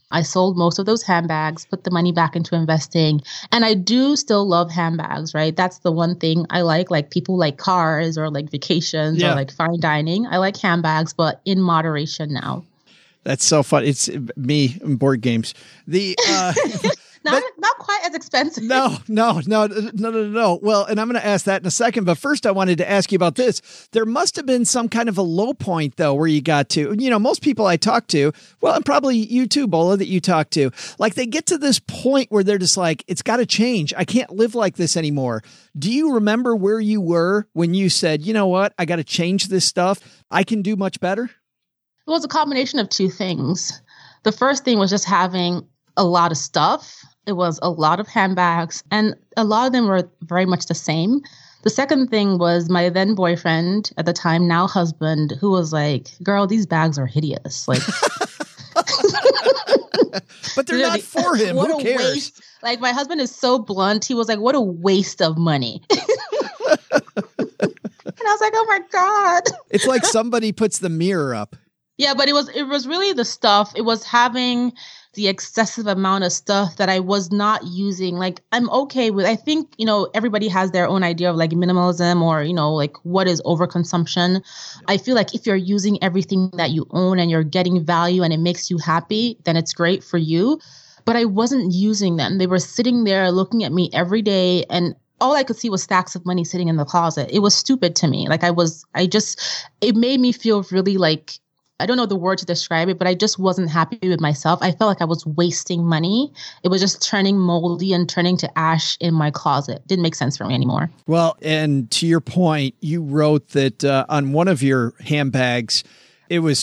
I sold most of those handbags, put the money back into investing. And I do still love handbags, right? That's the one thing I like people like cars or like vacations or like fine dining. I like handbags, but in moderation now. That's so fun. It's me and board games. The Not quite as expensive. No. Well, and I'm going to ask that in a second. But first, I wanted to ask you about this. There must have been some kind of a low point, though, where you got to, most people I talk to, well, and probably you too, Bola, that you talk to, like they get to this point where they're just like, it's got to change. I can't live like this anymore. Do you remember where you were when you said, you know what, I got to change this stuff? I can do much better? It was a combination of two things. The first thing was just having a lot of stuff. It was a lot of handbags, and a lot of them were very much the same. The second thing was my then boyfriend at the time, now husband, who was like, girl, these bags are hideous. Like, but they're not for him. What Who cares? Waste. Like, my husband is so blunt. He was like, what a waste of money. And I was like, oh my God. It's like somebody puts the mirror up. Yeah, but it was really the stuff. It was having the excessive amount of stuff that I was not using. Like, I'm okay with, I think, everybody has their own idea of like minimalism or, like what is overconsumption. I feel like if you're using everything that you own and you're getting value and it makes you happy, then it's great for you. But I wasn't using them. They were sitting there looking at me every day, and all I could see was stacks of money sitting in the closet. It was stupid to me. Like it made me feel really like, I don't know the word to describe it, but I just wasn't happy with myself. I felt like I was wasting money. It was just turning moldy and turning to ash in my closet. Didn't make sense for me anymore. Well, and to your point, you wrote that on one of your handbags, it was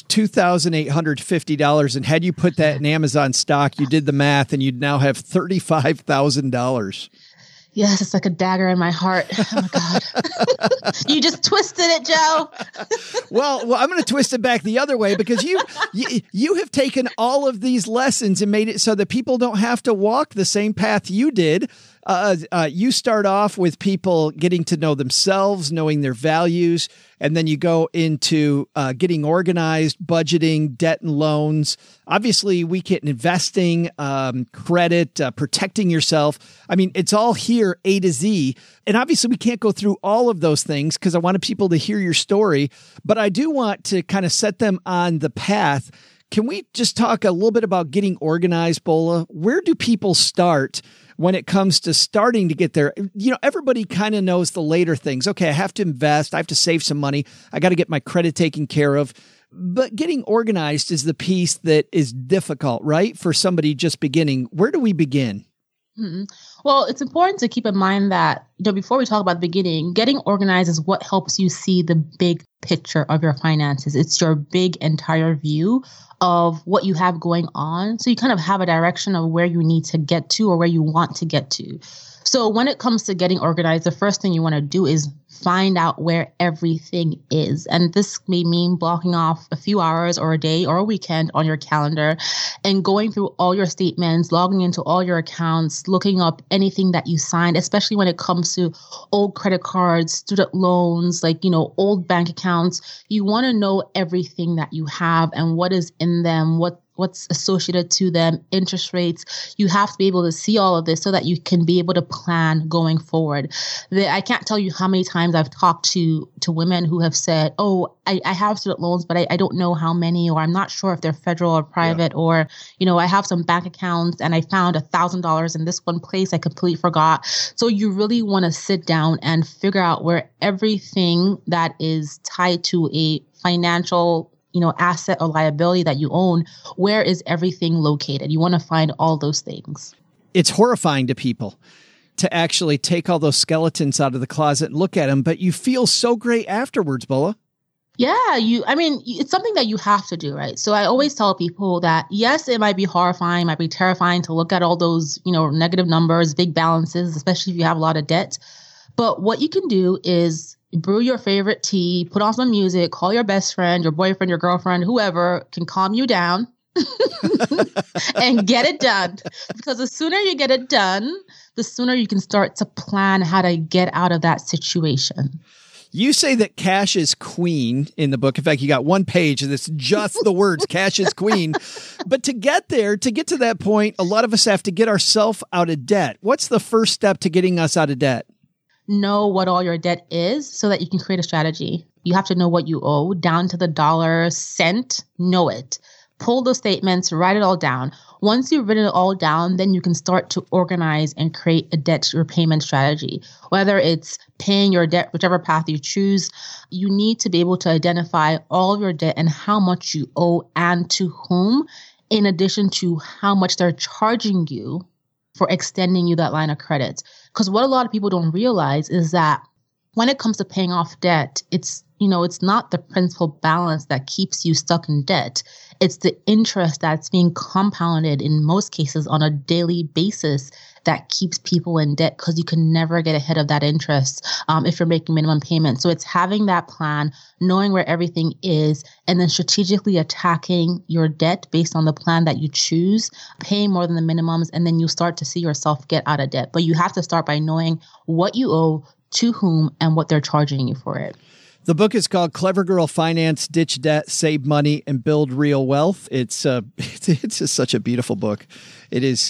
$2,850. And had you put that in Amazon stock, you did the math and you'd now have $35,000. Yes, it's like a dagger in my heart. Oh, my God. You just twisted it, Joe. Well, I'm going to twist it back the other way because you have taken all of these lessons and made it so that people don't have to walk the same path you did. You start off with people getting to know themselves, knowing their values, and then you go into getting organized, budgeting, debt and loans. Obviously, we get investing, credit, protecting yourself. I mean, it's all here, A to Z. And obviously, we can't go through all of those things because I wanted people to hear your story. But I do want to kind of set them on the path. Can we just talk a little bit about getting organized, Bola? Where do people start when it comes to starting to get there? Everybody kind of knows the later things. Okay, I have to invest. I have to save some money. I got to get my credit taken care of. But getting organized is the piece that is difficult, right? For somebody just beginning. Where do we begin? Mm-hmm. Well, it's important to keep in mind that, before we talk about the beginning, getting organized is what helps you see the big picture of your finances. It's your big entire view of what you have going on. So you kind of have a direction of where you need to get to or where you want to get to. So when it comes to getting organized, the first thing you want to do is find out where everything is. And this may mean blocking off a few hours or a day or a weekend on your calendar and going through all your statements, logging into all your accounts, looking up anything that you signed, especially when it comes to old credit cards, student loans, old bank accounts. You want to know everything that you have and what is in them, what's associated to them, interest rates. You have to be able to see all of this so that you can be able to plan going forward. I can't tell you how many times I've talked to women who have said, oh, I have student loans, but I don't know how many, or I'm not sure if they're federal or private, or, I have some bank accounts and I found $1,000 in this one place I completely forgot. So you really want to sit down and figure out where everything that is tied to a financial asset or liability that you own, where is everything located? You want to find all those things. It's horrifying to people to actually take all those skeletons out of the closet and look at them, but you feel so great afterwards, Bola. Yeah, it's something that you have to do, right? So I always tell people that, yes, it might be horrifying, might be terrifying to look at all those, negative numbers, big balances, especially if you have a lot of debt. But what you can do is brew your favorite tea, put on some music, call your best friend, your boyfriend, your girlfriend, whoever can calm you down and get it done. Because the sooner you get it done, the sooner you can start to plan how to get out of that situation. You say that cash is queen in the book. In fact, you got one page that's just the words cash is queen. But to get there, to get to that point, a lot of us have to get ourselves out of debt. What's the first step to getting us out of debt? Know what all your debt is so that you can create a strategy. You have to know what you owe down to the dollar cent. Know it. Pull those statements, write it all down. Once you've written it all down, then you can start to organize and create a debt repayment strategy. Whether it's paying your debt, whichever path you choose, you need to be able to identify all of your debt and how much you owe and to whom, in addition to how much they're charging you for extending you that line of credit. Because what a lot of people don't realize is that when it comes to paying off debt, it's not the principal balance that keeps you stuck in debt. It's the interest that's being compounded in most cases on a daily basis that keeps people in debt, because you can never get ahead of that interest if you're making minimum payments. So it's having that plan, knowing where everything is, and then strategically attacking your debt based on the plan that you choose, paying more than the minimums, and then you start to see yourself get out of debt. But you have to start by knowing what you owe, to whom, and what they're charging you for it. The book is called Clever Girl Finance, Ditch Debt, Save Money, and Build Real Wealth. It's just such a beautiful book. It is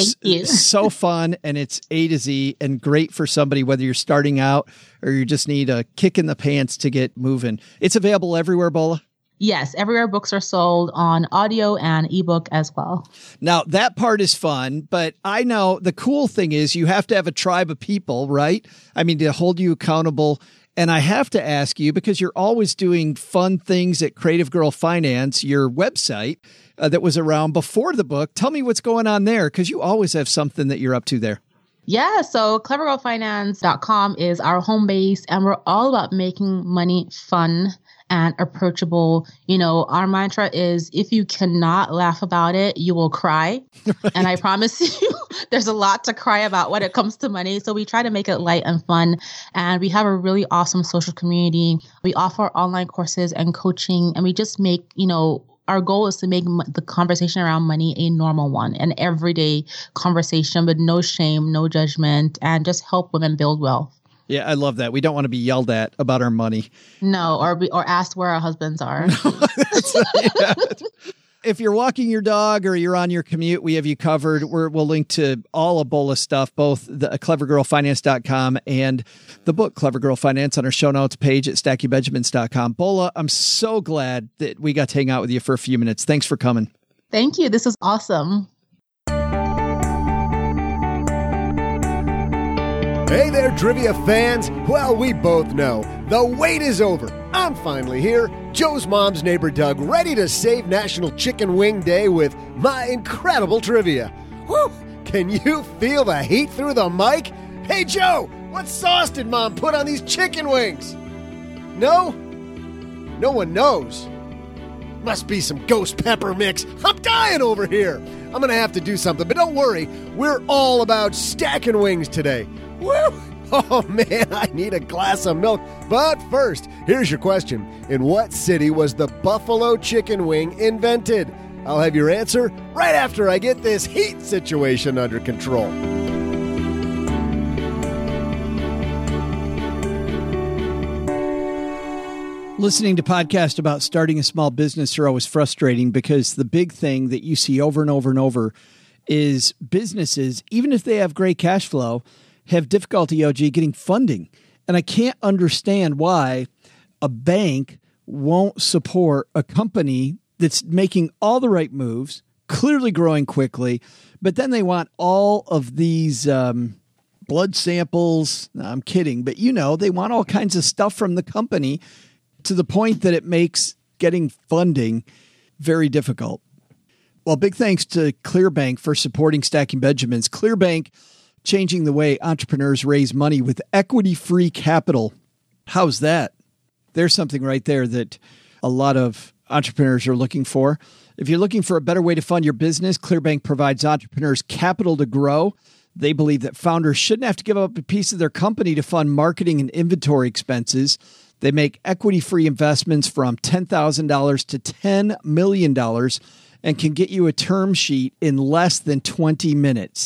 so fun, and it's A to Z and great for somebody, whether you're starting out or you just need a kick in the pants to get moving. It's available everywhere, Bola? Yes, everywhere books are sold, on audio and ebook as well. Now, that part is fun, but I know the cool thing is you have to have a tribe of people, right? I mean, to hold you accountable. And I have to ask you, because you're always doing fun things at Creative Girl Finance, your website that was around before the book. Tell me what's going on there, because you always have something that you're up to there. Yeah, so clevergirlfinance.com is our home base, and we're all about making money fun and approachable. You know, our mantra is, if you cannot laugh about it, you will cry. Right. And I promise you, there's a lot to cry about when it comes to money. So we try to make it light and fun. And we have a really awesome social community. We offer online courses and coaching, and we just make, our goal is to make the conversation around money a normal one, an everyday conversation with no shame, no judgment, and just help women build wealth. Yeah, I love that. We don't want to be yelled at about our money. No, or asked where our husbands are. Yeah. If you're walking your dog or you're on your commute, we have you covered. We'll link to all of Bola's stuff, both the clevergirlfinance.com and the book Clever Girl Finance on our show notes page at stackingbenjamins.com. Bola, I'm so glad that we got to hang out with you for a few minutes. Thanks for coming. Thank you. This is awesome. Hey there, trivia fans. Well, we both know the wait is over. I'm finally here, Joe's mom's neighbor Doug, ready to save National Chicken Wing Day with my incredible trivia. Whew! Can you feel the heat through the mic? Hey, Joe, what sauce did Mom put on these chicken wings? No? No one knows. Must be some ghost pepper mix. I'm dying over here. I'm going to have to do something, but don't worry. We're all about stacking wings today. Woo! Oh, man, I need a glass of milk. But first, here's your question. In what city was the buffalo chicken wing invented? I'll have your answer right after I get this heat situation under control. Listening to podcasts about starting a small business are always frustrating, because the big thing that you see over and over and over is businesses, even if they have great cash flow, have difficulty, OG, getting funding. And I can't understand why a bank won't support a company that's making all the right moves, clearly growing quickly, but then they want all of these blood samples. No, I'm kidding, but they want all kinds of stuff from the company, to the point that it makes getting funding very difficult. Well, big thanks to ClearBank for supporting Stacking Benjamins. ClearBank, changing the way entrepreneurs raise money with equity-free capital. How's that? There's something right there that a lot of entrepreneurs are looking for. If you're looking for a better way to fund your business, ClearBank provides entrepreneurs capital to grow. They believe that founders shouldn't have to give up a piece of their company to fund marketing and inventory expenses. They make equity-free investments from $10,000 to $10 million and can get you a term sheet in less than 20 minutes.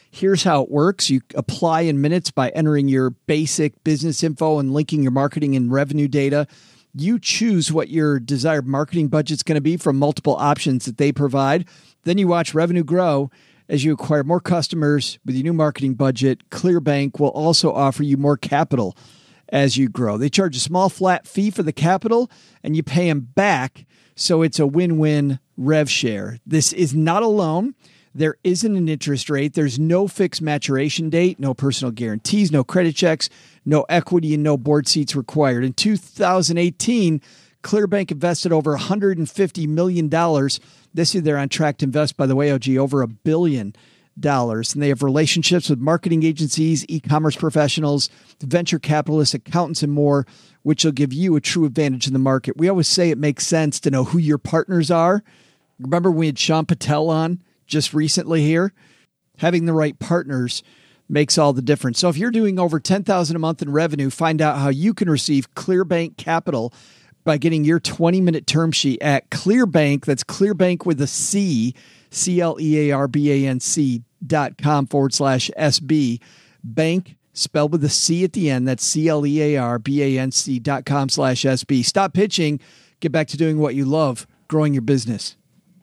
Here's how it works. You apply in minutes by entering your basic business info and linking your marketing and revenue data. You choose what your desired marketing budget's going to be from multiple options that they provide. Then you watch revenue grow as you acquire more customers with your new marketing budget. ClearBank will also offer you more capital as you grow. They charge a small flat fee for the capital, and you pay them back, so it's a win-win rev share. This is not a loan. There isn't an interest rate. There's no fixed maturation date, no personal guarantees, no credit checks, no equity, and no board seats required. In 2018, ClearBank invested over $150 million. This year, they're on track to invest, by the way, OG, over $1 billion. And they have relationships with marketing agencies, e-commerce professionals, venture capitalists, accountants, and more, which will give you a true advantage in the market. We always say it makes sense to know who your partners are. Remember we had Sean Patel on just recently here? Having the right partners makes all the difference. So if you're doing over $10,000 a month in revenue, find out how you can receive ClearBank Capital by getting your 20-minute term sheet at ClearBank. That's ClearBank with a C, ClearBank.com/SB. Bank spelled with a C at the end. That's ClearBank.com/SB. Stop pitching. Get back to doing what you love, growing your business.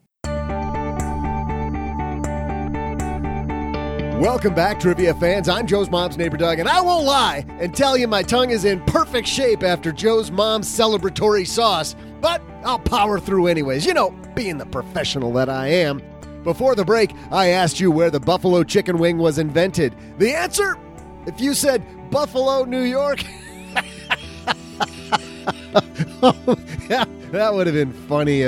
Welcome back, Trivia fans. I'm Joe's mom's neighbor, Doug, and I won't lie and tell you my tongue is in perfect shape after Joe's mom's celebratory sauce, but I'll power through anyways, being the professional that I am. Before the break, I asked you where the buffalo chicken wing was invented. The answer? If you said Buffalo, New York, yeah, that would have been funny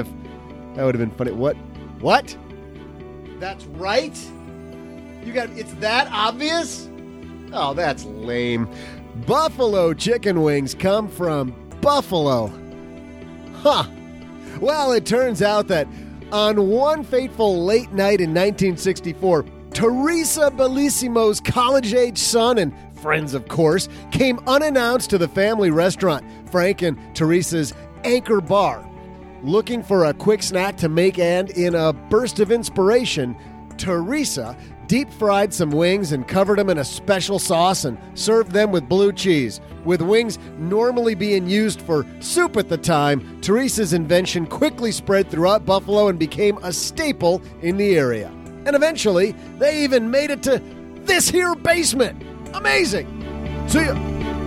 What? That's right? It's that obvious? Oh, that's lame. Buffalo chicken wings come from Buffalo. Huh. Well, it turns out that on one fateful late night in 1964, Teresa Bellissimo's college-age son and friends, of course, came unannounced to the family restaurant, Frank and Teresa's Anchor Bar. Looking for a quick snack to make, and in a burst of inspiration, Teresa deep-fried some wings and covered them in a special sauce and served them with blue cheese. With wings normally being used for soup at the time, Teresa's invention quickly spread throughout Buffalo and became a staple in the area. And eventually, they even made it to this here basement. Amazing! See ya!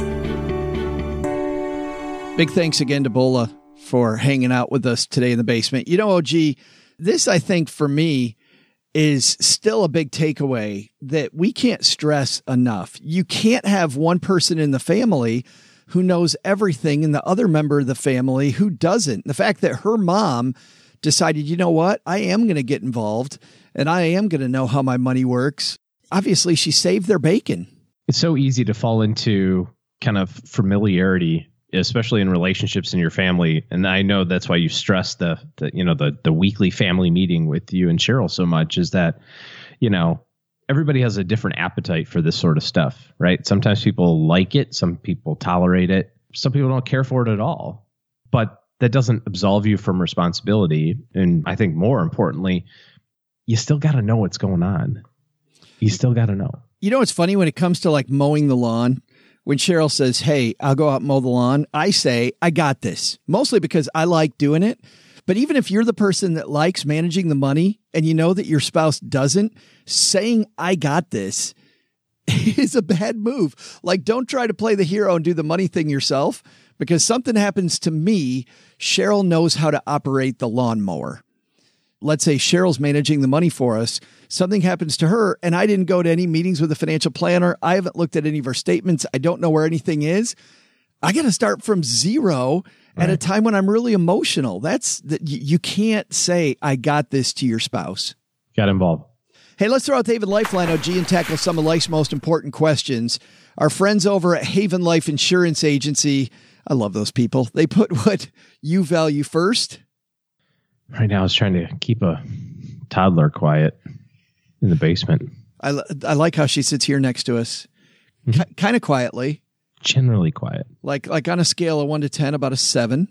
Big thanks again to Bola for hanging out with us today in the basement. OG, this, I think, for me, is still a big takeaway that we can't stress enough. You can't have one person in the family who knows everything and the other member of the family who doesn't. The fact that her mom decided, you know what, I am going to get involved and I am going to know how my money works. Obviously, she saved their bacon. It's so easy to fall into kind of familiarity, especially in relationships in your family. And I know that's why you stress the weekly family meeting with you and Cheryl so much, is that, everybody has a different appetite for this sort of stuff, right? Sometimes people like it. Some people tolerate it. Some people don't care for it at all, but that doesn't absolve you from responsibility. And I think more importantly, you still got to know what's going on. You still got to know. It's funny when it comes to like mowing the lawn. When Cheryl says, hey, I'll go out and mow the lawn, I say, I got this, mostly because I like doing it. But even if you're the person that likes managing the money and you know that your spouse doesn't, saying, I got this is a bad move. Like, don't try to play the hero and do the money thing yourself, because something happens to me, Cheryl knows how to operate the lawnmower. Let's say Cheryl's managing the money for us. Something happens to her and I didn't go to any meetings with a financial planner. I haven't looked at any of her statements. I don't know where anything is. I got to start from zero at a time when I'm really emotional. You can't say, I got this to your spouse. Got involved. Hey, let's throw out the Haven Lifeline, OG, and tackle some of life's most important questions. Our friends over at Haven Life Insurance Agency, I love those people. They put what you value first. Right now, I was trying to keep a toddler quiet in the basement. I like how she sits here next to us, kind of quietly. Generally quiet. Like on a scale of 1 to 10, about a 7.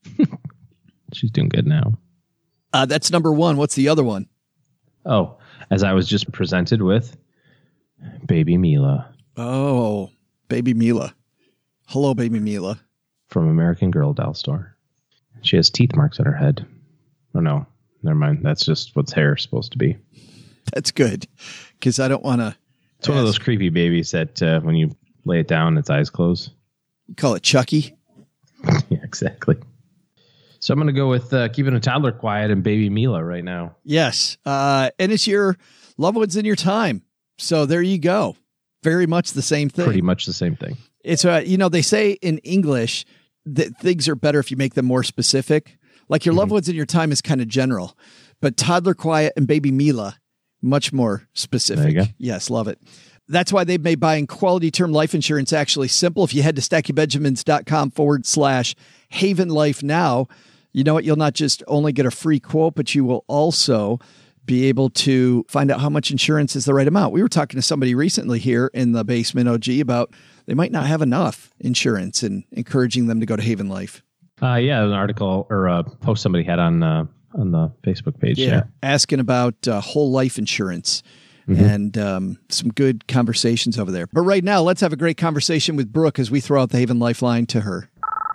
She's doing good now. That's number one. What's the other one? Oh, as I was just presented with, Baby Mila. Oh, baby Mila. Hello, baby Mila. From American Girl doll store. She has teeth marks on her head. Oh, no. Never mind. That's just what hair is supposed to be. That's good, because I don't want to... It's one of those creepy babies that when you lay it down, its eyes close. You call it Chucky? Yeah, exactly. So I'm going to go with keeping a toddler quiet and baby Mila right now. Yes. And it's your loved ones in your time. So there you go. Very much the same thing. Pretty much the same thing. It's, they say in English that things are better if you make them more specific. Like your loved ones in your time is kind of general, but toddler quiet and baby Mila, much more specific. There you go. Yes, love it. That's why they've made buying quality term life insurance actually simple. If you head to stackingbenjamins.com/Haven Life now, you know what? You'll not just only get a free quote, but you will also be able to find out how much insurance is the right amount. We were talking to somebody recently here in the basement, OG, about they might not have enough insurance and encouraging them to go to Haven Life. Yeah, an article or a post somebody had on the Facebook page. Yeah, asking about whole life insurance. And some good conversations over there. But right now, let's have a great conversation with Brooke as we throw out the Haven Lifeline to her.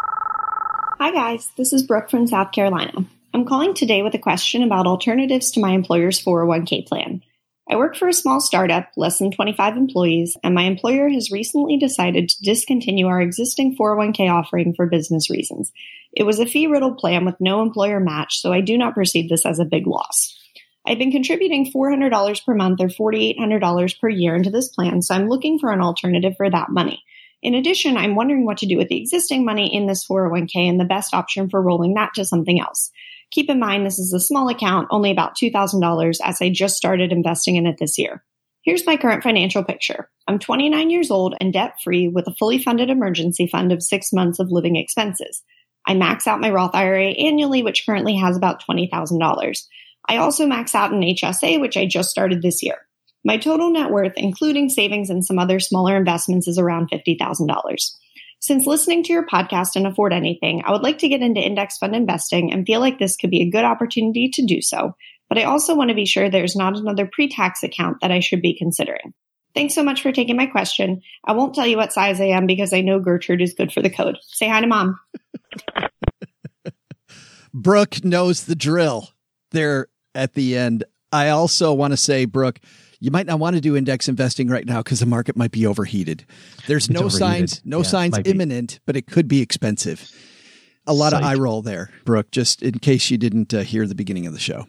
Hi, guys. This is Brooke from South Carolina. I'm calling today with a question about alternatives to my employer's 401k plan. I work for a small startup, less than 25 employees, and my employer has recently decided to discontinue our existing 401k offering for business reasons. It was a fee-riddled plan with no employer match, so I do not perceive this as a big loss. I've been contributing $400 per month or $4,800 per year into this plan, so I'm looking for an alternative for that money. In addition, I'm wondering what to do with the existing money in this 401k and the best option for rolling that to something else. Keep in mind, this is a small account, only about $2,000, as I just started investing in it this year. Here's my current financial picture. I'm 29 years old and debt-free with a fully funded emergency fund of 6 months of living expenses. I max out my Roth IRA annually, which currently has about $20,000. I also max out an HSA, which I just started this year. My total net worth, including savings and some other smaller investments, is around $50,000. Since listening to your podcast and afford anything, I would like to get into index fund investing and feel like this could be a good opportunity to do so, but I also want to be sure there's not another pre-tax account that I should be considering. Thanks so much for taking my question. I won't tell you what size I am because I know Gertrude is good for the code. Say hi to Mom. Brooke knows the drill there at the end. I also want to say, Brooke, you might not want to do index investing right now because the market might be overheated. There's no signs imminent, but it could be expensive. A lot of eye roll there, Brooke, just in case you didn't hear the beginning of the show.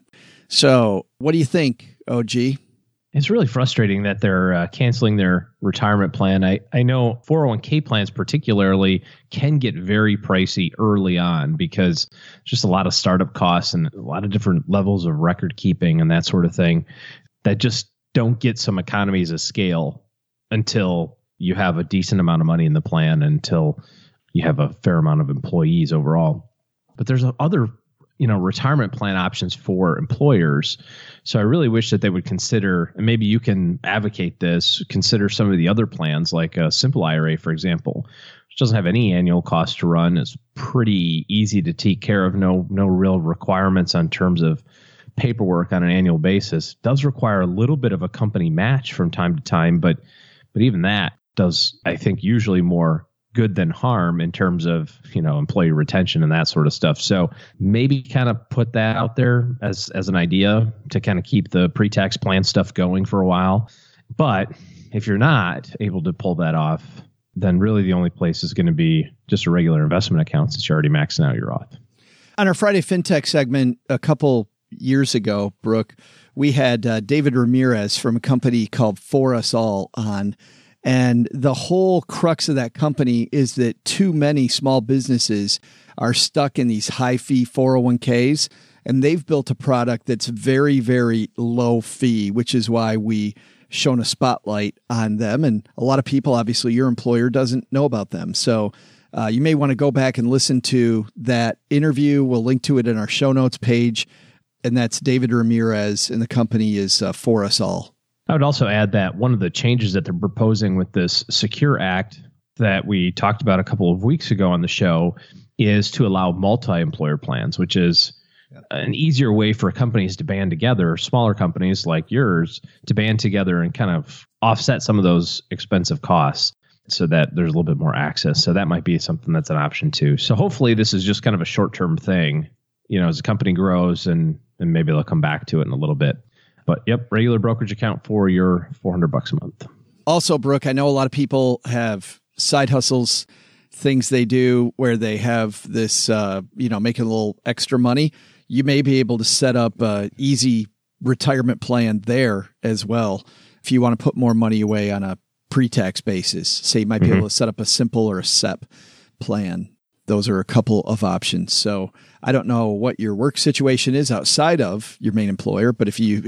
So what do you think, OG? It's really frustrating that they're canceling their retirement plan. I know 401k plans particularly can get very pricey early on because just a lot of startup costs and a lot of different levels of record keeping and that sort of thing that just don't get some economies of scale until you have a decent amount of money in the plan, until you have a fair amount of employees overall. But there's other retirement plan options for employers. So I really wish that they would consider, and maybe you can advocate this, consider some of the other plans like a simple IRA, for example, which doesn't have any annual cost to run. It's pretty easy to take care of. No real requirements on terms of paperwork on an annual basis. Does require a little bit of a company match from time to time, but even that does, I think, usually more good than harm in terms of, employee retention and that sort of stuff. So maybe kind of put that out there as an idea to kind of keep the pre-tax plan stuff going for a while. But if you're not able to pull that off, then really the only place is going to be just a regular investment account since you're already maxing out your Roth. On our Friday FinTech segment a couple years ago, Brooke, we had David Ramirez from a company called For Us All on. And the whole crux of that company is that too many small businesses are stuck in these high fee 401ks, and they've built a product that's very, very low fee, which is why we shone a spotlight on them. And a lot of people, obviously your employer doesn't know about them. So you may want to go back and listen to that interview. We'll link to it in our show notes page. And that's David Ramirez, and the company is For Us All. I would also add that one of the changes that they're proposing with this Secure Act that we talked about a couple of weeks ago on the show is to allow multi-employer plans, which is an easier way for companies to band together, smaller companies like yours, to band together and kind of offset some of those expensive costs so that there's a little bit more access. So that might be something that's an option too. So hopefully this is just kind of a short-term thing, as the company grows and maybe they'll come back to it in a little bit. But yep, regular brokerage account for your $400 a month. Also, Brooke, I know a lot of people have side hustles, things they do where they have this, making a little extra money. You may be able to set up an easy retirement plan there as well. If you want to put more money away on a pre-tax basis, say you might be able to set up a simple or a SEP plan. Those are a couple of options. So I don't know what your work situation is outside of your main employer, but if you've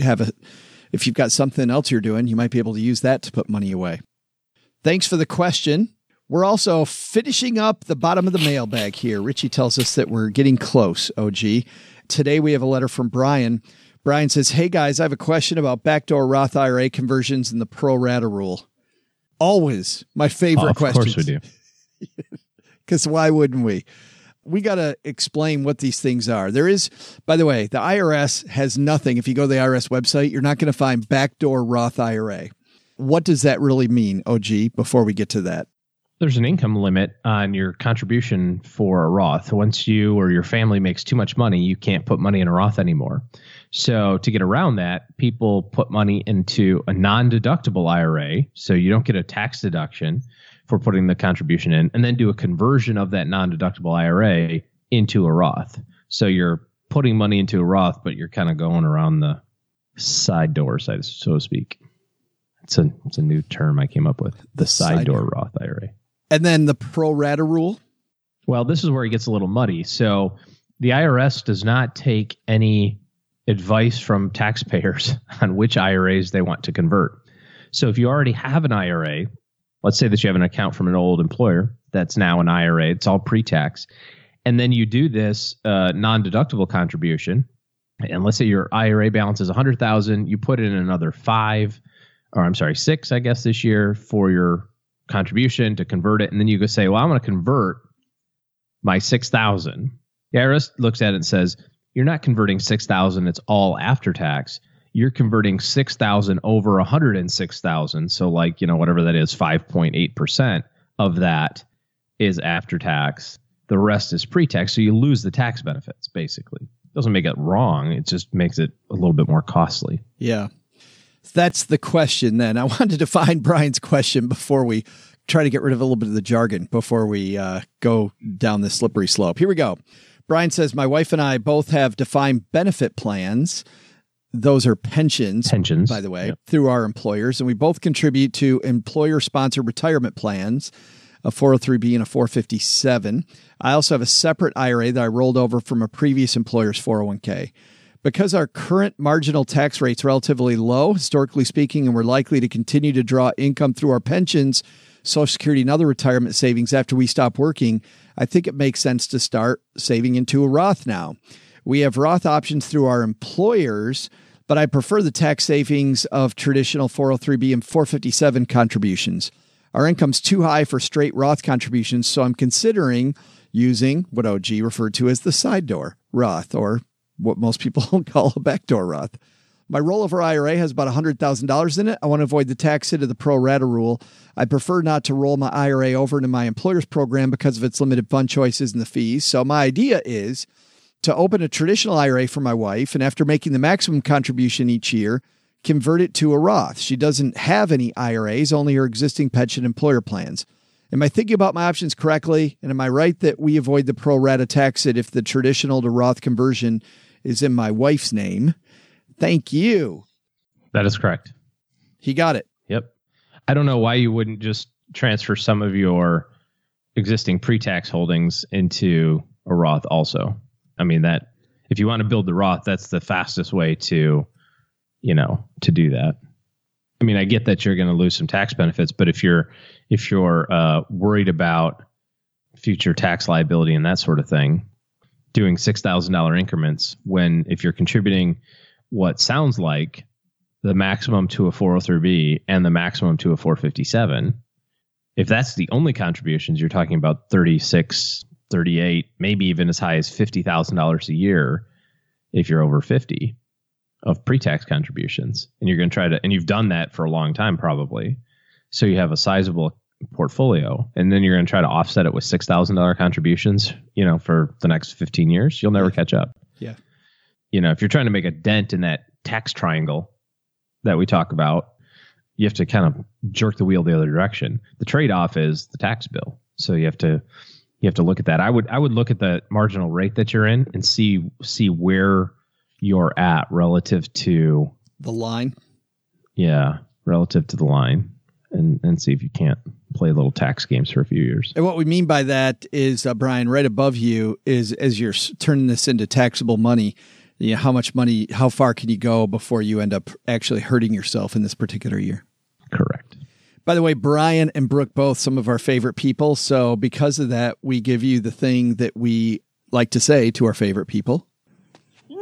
got something else you're doing, you might be able to use that to put money away. Thanks for the question. We're also finishing up the bottom of the mailbag here. Richie tells us that we're getting close, OG. Today we have a letter from Brian. Brian says, hey guys, I have a question about backdoor Roth IRA conversions and the pro rata rule. Always my favorite question. Of course we do. Because why wouldn't we? We got to explain what these things are. There is, by the way, the IRS has nothing. If you go to the IRS website, you're not going to find backdoor Roth IRA. What does that really mean, OG, before we get to that? There's an income limit on your contribution for a Roth. Once you or your family makes too much money, you can't put money in a Roth anymore. So to get around that, people put money into a non-deductible IRA, so you don't get a tax deduction for putting the contribution in, and then do a conversion of that non-deductible IRA into a Roth. So you're putting money into a Roth, but you're kind of going around the side door, so to speak. It's a new term I came up with, the side door Roth IRA. And then the pro rata rule? Well, this is where it gets a little muddy. So the IRS does not take any advice from taxpayers on which IRAs they want to convert. So if you already have an IRA, let's say that you have an account from an old employer that's now an IRA, it's all pre-tax, and then you do this non-deductible contribution, and let's say your IRA balance is $100,000, you put in another $6, I guess, this year for your contribution to convert it, and then you go say, well, I want to convert my $6,000. The IRS looks at it and says, you're not converting $6,000, it's all after tax. You're converting $6,000 over $106,000. So whatever that is, 5.8% of that is after tax. The rest is pre-tax. So you lose the tax benefits, basically. Doesn't make it wrong. It just makes it a little bit more costly. Yeah. That's the question then. I wanted to find Brian's question before we try to get rid of a little bit of the jargon before we go down this slippery slope. Here we go. Brian says, my wife and I both have defined benefit plans. Those are pensions, by the way, through our employers. And we both contribute to employer-sponsored retirement plans, a 403B and a 457. I also have a separate IRA that I rolled over from a previous employer's 401k. Because our current marginal tax rate's relatively low, historically speaking, and we're likely to continue to draw income through our pensions, Social Security, and other retirement savings after we stop working, I think it makes sense to start saving into a Roth now. We have Roth options through our employers, but I prefer the tax savings of traditional 403B and 457 contributions. Our income's too high for straight Roth contributions, so I'm considering using what OG referred to as the side door Roth, or what most people call a backdoor Roth. My rollover IRA has about $100,000 in it. I want to avoid the tax hit of the pro rata rule. I prefer not to roll my IRA over into my employer's program because of its limited fund choices and the fees. So my idea is to open a traditional IRA for my wife, and after making the maximum contribution each year, convert it to a Roth. She doesn't have any IRAs, only her existing pension employer plans. Am I thinking about my options correctly? And am I right that we avoid the pro rata tax hit if the traditional to Roth conversion is in my wife's name? Thank you. That is correct. He got it. Yep. I don't know why you wouldn't just transfer some of your existing pre-tax holdings into a Roth also. I mean, that if you want to build the Roth, that's the fastest way to do that. I mean, I get that you're going to lose some tax benefits, but if you're worried about future tax liability and that sort of thing, doing $6,000 increments if you're contributing what sounds like the maximum to a 403B and the maximum to a 457, if that's the only contributions, you're talking about 36, 38, maybe even as high as $50,000 a year. if you're over 50 of pre-tax contributions. And you're going to try to, and you've done that for a long time probably. So you have a sizable portfolio, and then you're going to try to offset it with $6,000 contributions, for the next 15 years. You'll never catch up. Yeah. If you're trying to make a dent in that tax triangle that we talk about, you have to kind of jerk the wheel the other direction. The trade-off is the tax bill. So you have to look at that. I would look at the marginal rate that you're in and see where you're at relative to the line. Yeah, relative to the line, and see if you can't play little tax games for a few years. And what we mean by that is, Brian, right above you is, as you're turning this into taxable money, how much money, how far can you go before you end up actually hurting yourself in this particular year? Correct. By the way, Brian and Brooke, both some of our favorite people. So because of that, we give you the thing that we like to say to our favorite people. Nerd!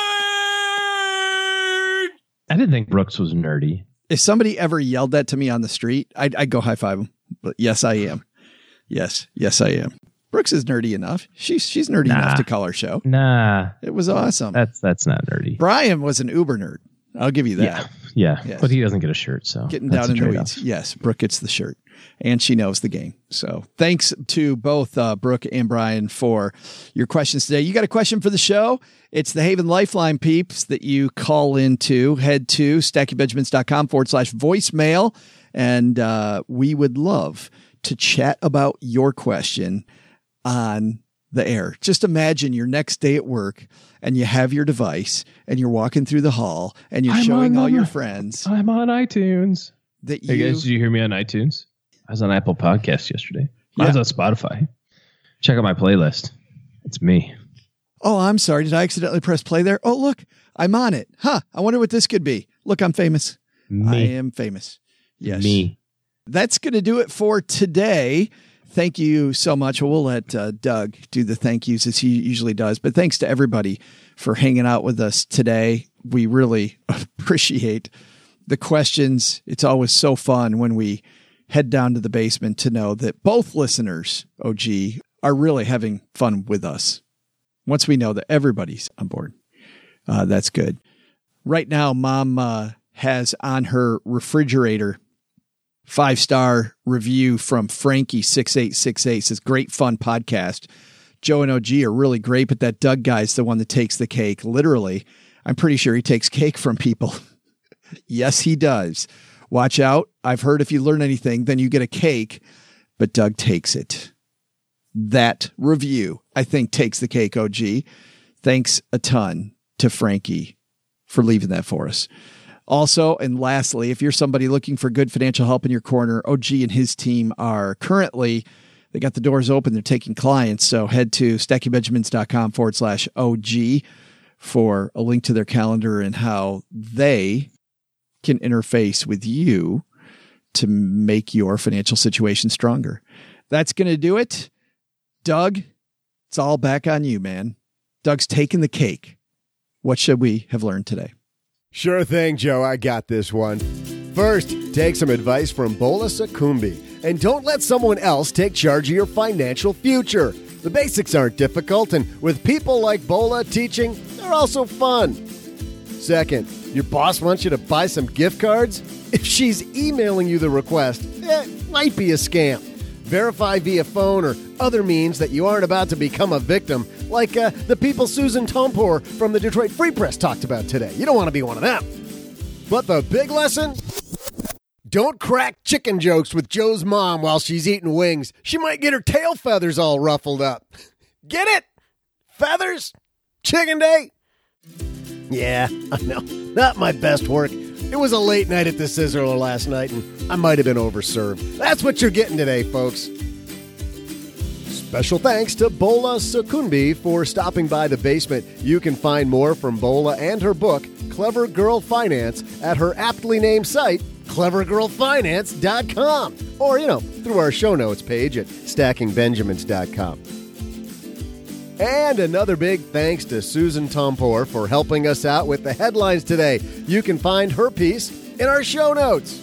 I didn't think Brooks was nerdy. If somebody ever yelled that to me on the street, I'd go high five him. But yes, I am. Yes, I am. Brooks is nerdy enough. She's nerdy enough to call our show. Nah. It was awesome. That's not nerdy. Brian was an uber nerd. I'll give you that. Yeah. Yes. But he doesn't get a shirt, so getting down in the weeds. Yes, Brooke gets the shirt, and she knows the game. So thanks to both Brooke and Brian for your questions today. You got a question for the show? It's the Haven Lifeline peeps that you call into. Head to stackingbenjamins.com/voicemail, and we would love to chat about your question on the air. Just imagine your next day at work and you have your device and you're walking through the hall and you're showing all your friends. I'm on iTunes. Hey guys, did you hear me on iTunes? I was on Apple Podcasts yesterday. I was on Spotify. Check out my playlist. It's me. Oh, I'm sorry. Did I accidentally press play there? Oh, look, I'm on it. Huh. I wonder what this could be. Look, I'm famous. Me. I am famous. Yes. Me. That's going to do it for today. Thank you so much. We'll let Doug do the thank yous as he usually does. But thanks to everybody for hanging out with us today. We really appreciate the questions. It's always so fun when we head down to the basement to know that both listeners, OG, are really having fun with us. Once we know that everybody's on board, that's good. Right now, Mom has on her refrigerator 5-star review from Frankie6868. Says, great fun podcast. Joe and OG are really great, but that Doug guy's the one that takes the cake. Literally, I'm pretty sure he takes cake from people. Yes, he does. Watch out. I've heard if you learn anything, then you get a cake, but Doug takes it. That review, I think, takes the cake, OG. Thanks a ton to Frankie for leaving that for us. Also, and lastly, if you're somebody looking for good financial help in your corner, OG and his team are currently, they got the doors open. They're taking clients. So head to stackingbenjamins.com/OG for a link to their calendar and how they can interface with you to make your financial situation stronger. That's going to do it. Doug, it's all back on you, man. Doug's taking the cake. What should we have learned today? Sure thing, Joe. I got this one. First, take some advice from Bola Sukumbi, and don't let someone else take charge of your financial future. The basics aren't difficult, and with people like Bola teaching, they're also fun. Second, your boss wants you to buy some gift cards? If she's emailing you the request, it might be a scam. Verify via phone or other means that you aren't about to become a victim, like the people Susan Tompor from the Detroit Free Press talked about today. You don't want to be one of them. But the big lesson? Don't crack chicken jokes with Joe's mom while she's eating wings. She might get her tail feathers all ruffled up. Get it? Feathers? Chicken day? Yeah, I know. Not my best work. It was a late night at the Sizzler last night, and I might have been overserved. That's what you're getting today, folks. Special thanks to Bola Sukumbi for stopping by the basement. You can find more from Bola and her book, Clever Girl Finance, at her aptly named site, clevergirlfinance.com, or, through our show notes page at stackingbenjamins.com. And another big thanks to Susan Tompor for helping us out with the headlines today. You can find her piece in our show notes.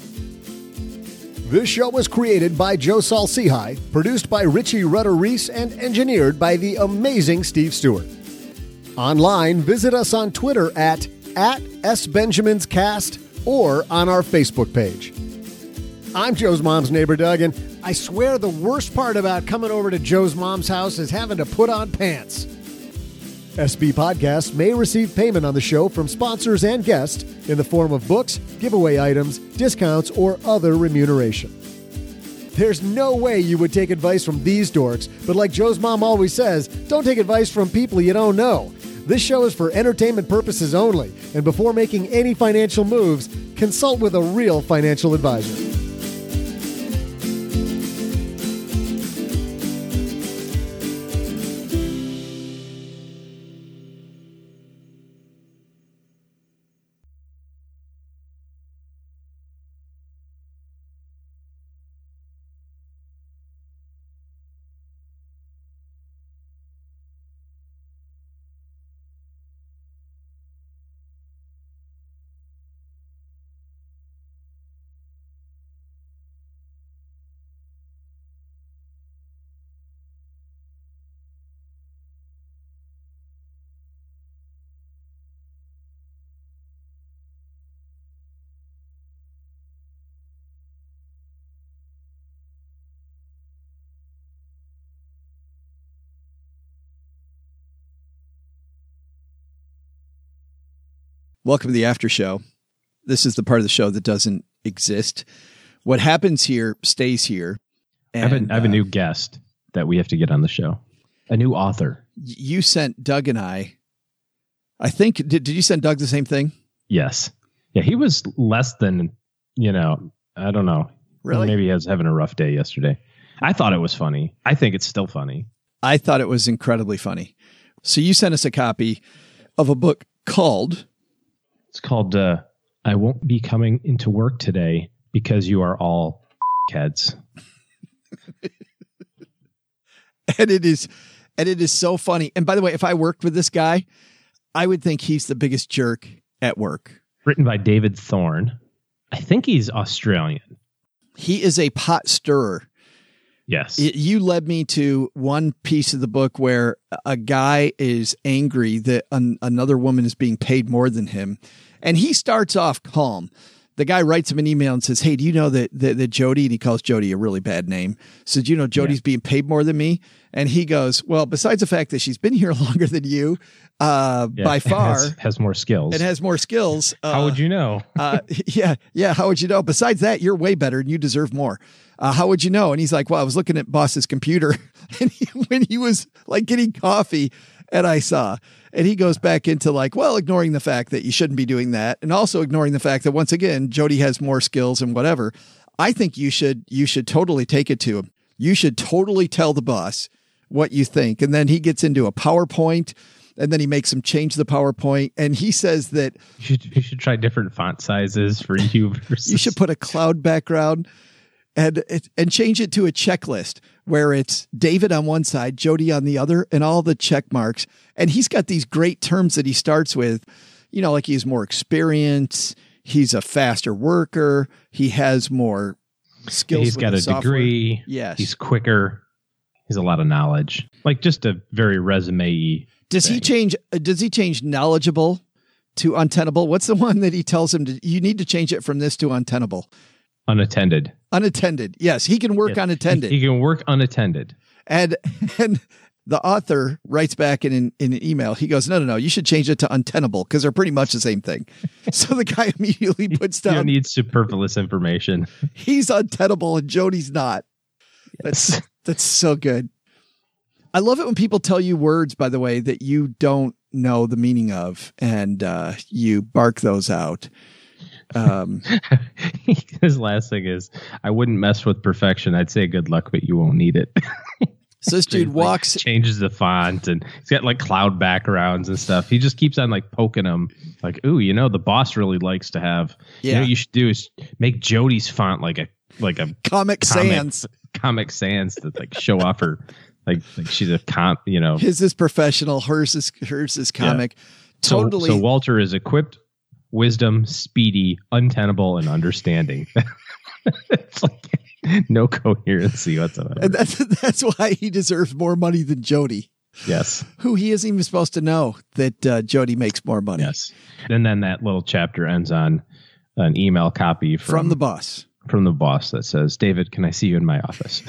This show was created by Joe Saul-Sehy, produced by Richie Rutter-Reese, and engineered by the amazing Steve Stewart. Online, visit us on Twitter at @SBenjaminsCast or on our Facebook page. I'm Joe's mom's neighbor, Doug, and I swear the worst part about coming over to Joe's mom's house is having to put on pants. SB Podcasts may receive payment on the show from sponsors and guests in the form of books, giveaway items, discounts, or other remuneration. There's no way you would take advice from these dorks, but like Joe's mom always says, don't take advice from people you don't know. This show is for entertainment purposes only, and before making any financial moves, consult with a real financial advisor. Welcome to the after show. This is the part of the show that doesn't exist. What happens here stays here. And, I have a new guest that we have to get on the show. A new author. You sent Doug and I think, did you send Doug the same thing? Yes. Yeah, he was less than, I don't know. Really? Maybe he was having a rough day yesterday. I thought it was funny. I think it's still funny. I thought it was incredibly funny. So you sent us a copy of a book called... It's called I Won't Be Coming Into Work Today Because You Are All Heads. And it is so funny. And by the way, if I worked with this guy, I would think he's the biggest jerk at work. Written by David Thorne. I think he's Australian. He is a pot stirrer. Yes. You led me to one piece of the book where a guy is angry that another woman is being paid more than him. And he starts off calm. The guy writes him an email and says, hey, do you know that Jody, and he calls Jody a really bad name, said, Jody's being paid more than me? And he goes, well, besides the fact that she's been here longer than you, by far. Has more skills. It has more skills. How would you know? Yeah. How would you know? Besides that, you're way better and you deserve more. How would you know? And he's like, well, I was looking at boss's computer and when he was like getting coffee and I saw, and he goes back into like, well, ignoring the fact that you shouldn't be doing that. And also ignoring the fact that once again, Jody has more skills and whatever. I think you should totally take it to him. You should totally tell the boss what you think. And then he gets into a PowerPoint and then he makes him change the PowerPoint. And he says that you should try different font sizes for you. You should put a cloud background and change it to a checklist where it's David on one side, Jody on the other, and all the check marks. And he's got these great terms that he starts with, like he has more experience. He's a faster worker. He has more skills. He's got a degree. Yes. He's quicker. He's a lot of knowledge. Like just a very resume-y Does he change knowledgeable to untenable? What's the one that he tells him you need to change it from this to untenable? Unattended. Unattended. Yes, he can work unattended. He can work unattended. And the author writes back in an email. He goes, no, you should change it to untenable because they're pretty much the same thing. So the guy immediately puts down. You don't need superfluous information. He's untenable and Jody's not. Yes. That's so good. I love it when people tell you words, by the way, that you don't know the meaning of, and you bark those out. His last thing is, I wouldn't mess with perfection. I'd say good luck, but you won't need it. So this dude changes the font, and he's got like cloud backgrounds and stuff. He just keeps on like poking him, like, ooh, the boss really likes to have. Yeah. What you should do is make Jody's font like a Comic Sans to like show off her, like she's a His is professional, hers is comic. Yeah. Totally. So Walter is equipped, wisdom, speedy, untenable, and understanding. It's like no coherency whatsoever. And that's why he deserves more money than Jody. Yes. Who he isn't even supposed to know that Jody makes more money. Yes. And then that little chapter ends on an email copy from the boss. From the boss that says, David, can I see you in my office?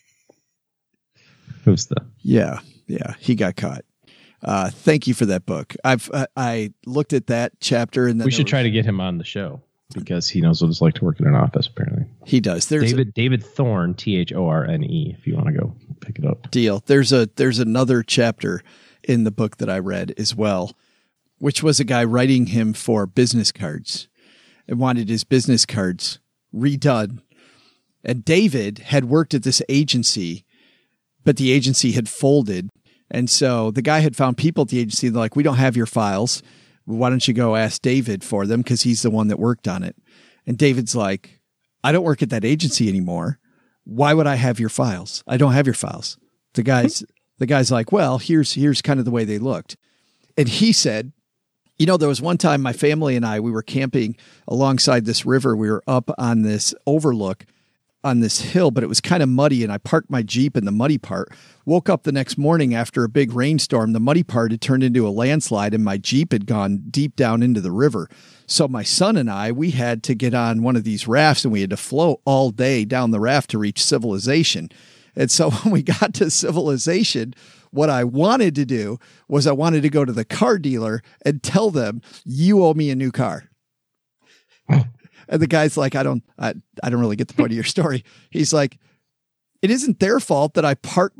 Who's the... Yeah. He got caught. Thank you for that book. I looked at that chapter and then we should try to get him on the show because he knows what it's like to work in an office. Apparently he does. There's David Thorne, Thorne, if you want to go pick it up. Deal. There's another chapter in the book that I read as well, which was a guy writing him for business cards and wanted his business cards redone. And David had worked at this agency, but the agency had folded. And so the guy had found people at the agency. They're like, we don't have your files. Why don't you go ask David for them? Because he's the one that worked on it. And David's like, I don't work at that agency anymore. Why would I have your files? I don't have your files. The guy's like, well, here's kind of the way they looked. And he said, there was one time my family and we were camping alongside this river. We were up on this overlook on this hill, but it was kind of muddy, and I parked my Jeep in the muddy part. Woke up the next morning after a big rainstorm. The muddy part had turned into a landslide, and my Jeep had gone deep down into the river. So my son and we had to get on one of these rafts, and we had to float all day down the raft to reach civilization. And so when we got to civilization, what I wanted to do was I wanted to go to the car dealer and tell them, you owe me a new car. And the guy's like, I don't really get the point of your story. He's like, it isn't their fault that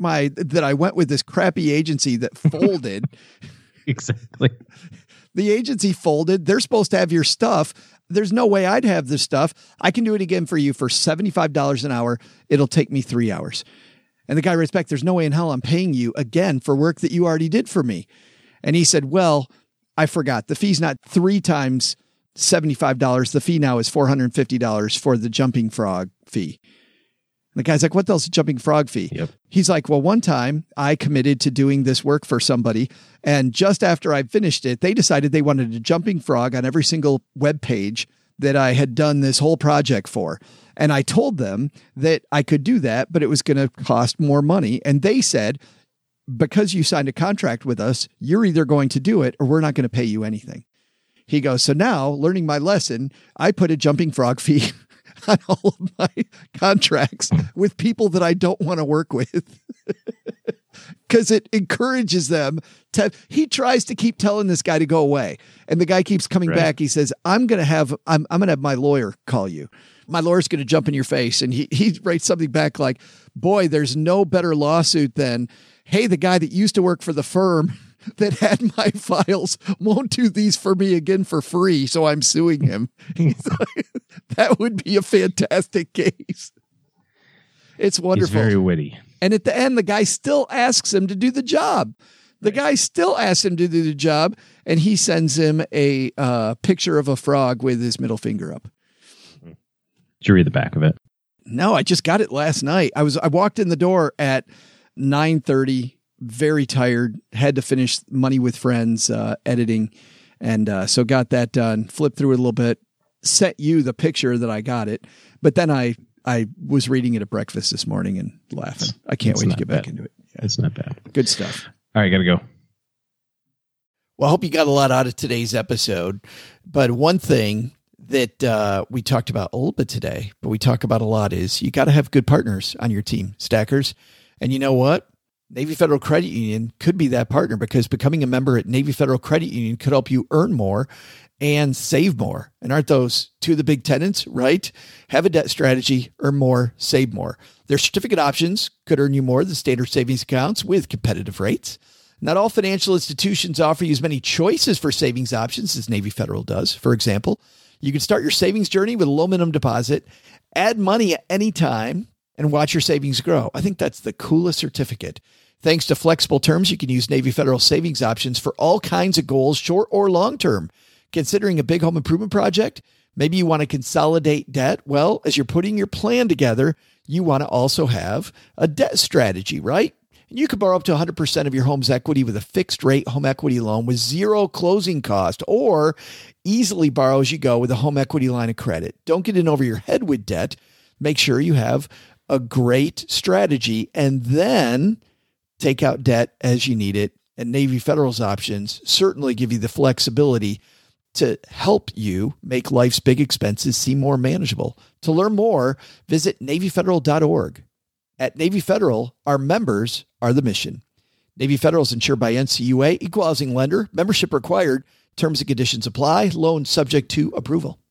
I went with this crappy agency that folded. Exactly. The agency folded. They're supposed to have your stuff. There's no way I'd have this stuff. I can do it again for you for $75 an hour. It'll take me 3 hours. And the guy writes back, there's no way in hell I'm paying you again for work that you already did for me. And he said, well, I forgot. The fee's not 3 times $75. The fee now is $450 for the jumping frog fee. And the guy's like, what the hell's a jumping frog fee? Yep. He's like, well, one time I committed to doing this work for somebody. And just after I finished it, they decided they wanted a jumping frog on every single web page that I had done this whole project for. And I told them that I could do that, but it was going to cost more money. And they said, because you signed a contract with us, you're either going to do it or we're not going to pay you anything. He goes, so now, learning my lesson, I put a jumping frog fee on all of my contracts with people that I don't want to work with because it encourages them to. He tries to keep telling this guy to go away. And the guy keeps coming back. He says, I'm going to have my lawyer call you. My lawyer's going to jump in your face. And he writes something back like, boy, there's no better lawsuit than, hey, the guy that used to work for the firm that had my files won't do these for me again for free, so I'm suing him. That would be a fantastic case. It's wonderful. He's very witty. And at the end, the guy still asks him to do the job. The guy still asks him to do the job, and he sends him a picture of a frog with his middle finger up. Did you read the back of it? No, I just got it last night. I walked in the door at 9:30. Very tired, had to finish Money with Friends editing. And so got that done, flipped through it a little bit, sent you the picture that I got it. But then I was reading it at breakfast this morning and laughing. I can't wait to get back into it. Yeah. It's not bad. Good stuff. All right, got to go. Well, I hope you got a lot out of today's episode. But one thing that we talked about a little bit today, but we talk about a lot is you got to have good partners on your team, stackers. And you know what? Navy Federal Credit Union could be that partner because becoming a member at Navy Federal Credit Union could help you earn more and save more. And aren't those two of the big tenets, right? Have a debt strategy, earn more, save more. Their certificate options could earn you more than standard savings accounts with competitive rates. Not all financial institutions offer you as many choices for savings options as Navy Federal does. For example, you can start your savings journey with a low minimum deposit, add money at any time, and watch your savings grow. I think that's the coolest certificate. Thanks to flexible terms, you can use Navy Federal savings options for all kinds of goals, short or long-term. Considering a big home improvement project, maybe you want to consolidate debt. Well, as you're putting your plan together, you want to also have a debt strategy, right? And you can borrow up to 100% of your home's equity with a fixed rate home equity loan with zero closing cost, or easily borrow as you go with a home equity line of credit. Don't get in over your head with debt. Make sure you have a great strategy and then take out debt as you need it, and Navy Federal's options certainly give you the flexibility to help you make life's big expenses seem more manageable. To learn more, visit NavyFederal.org. At Navy Federal, our members are the mission. Navy Federal is insured by NCUA, equal housing lender, membership required, terms and conditions apply, loan subject to approval.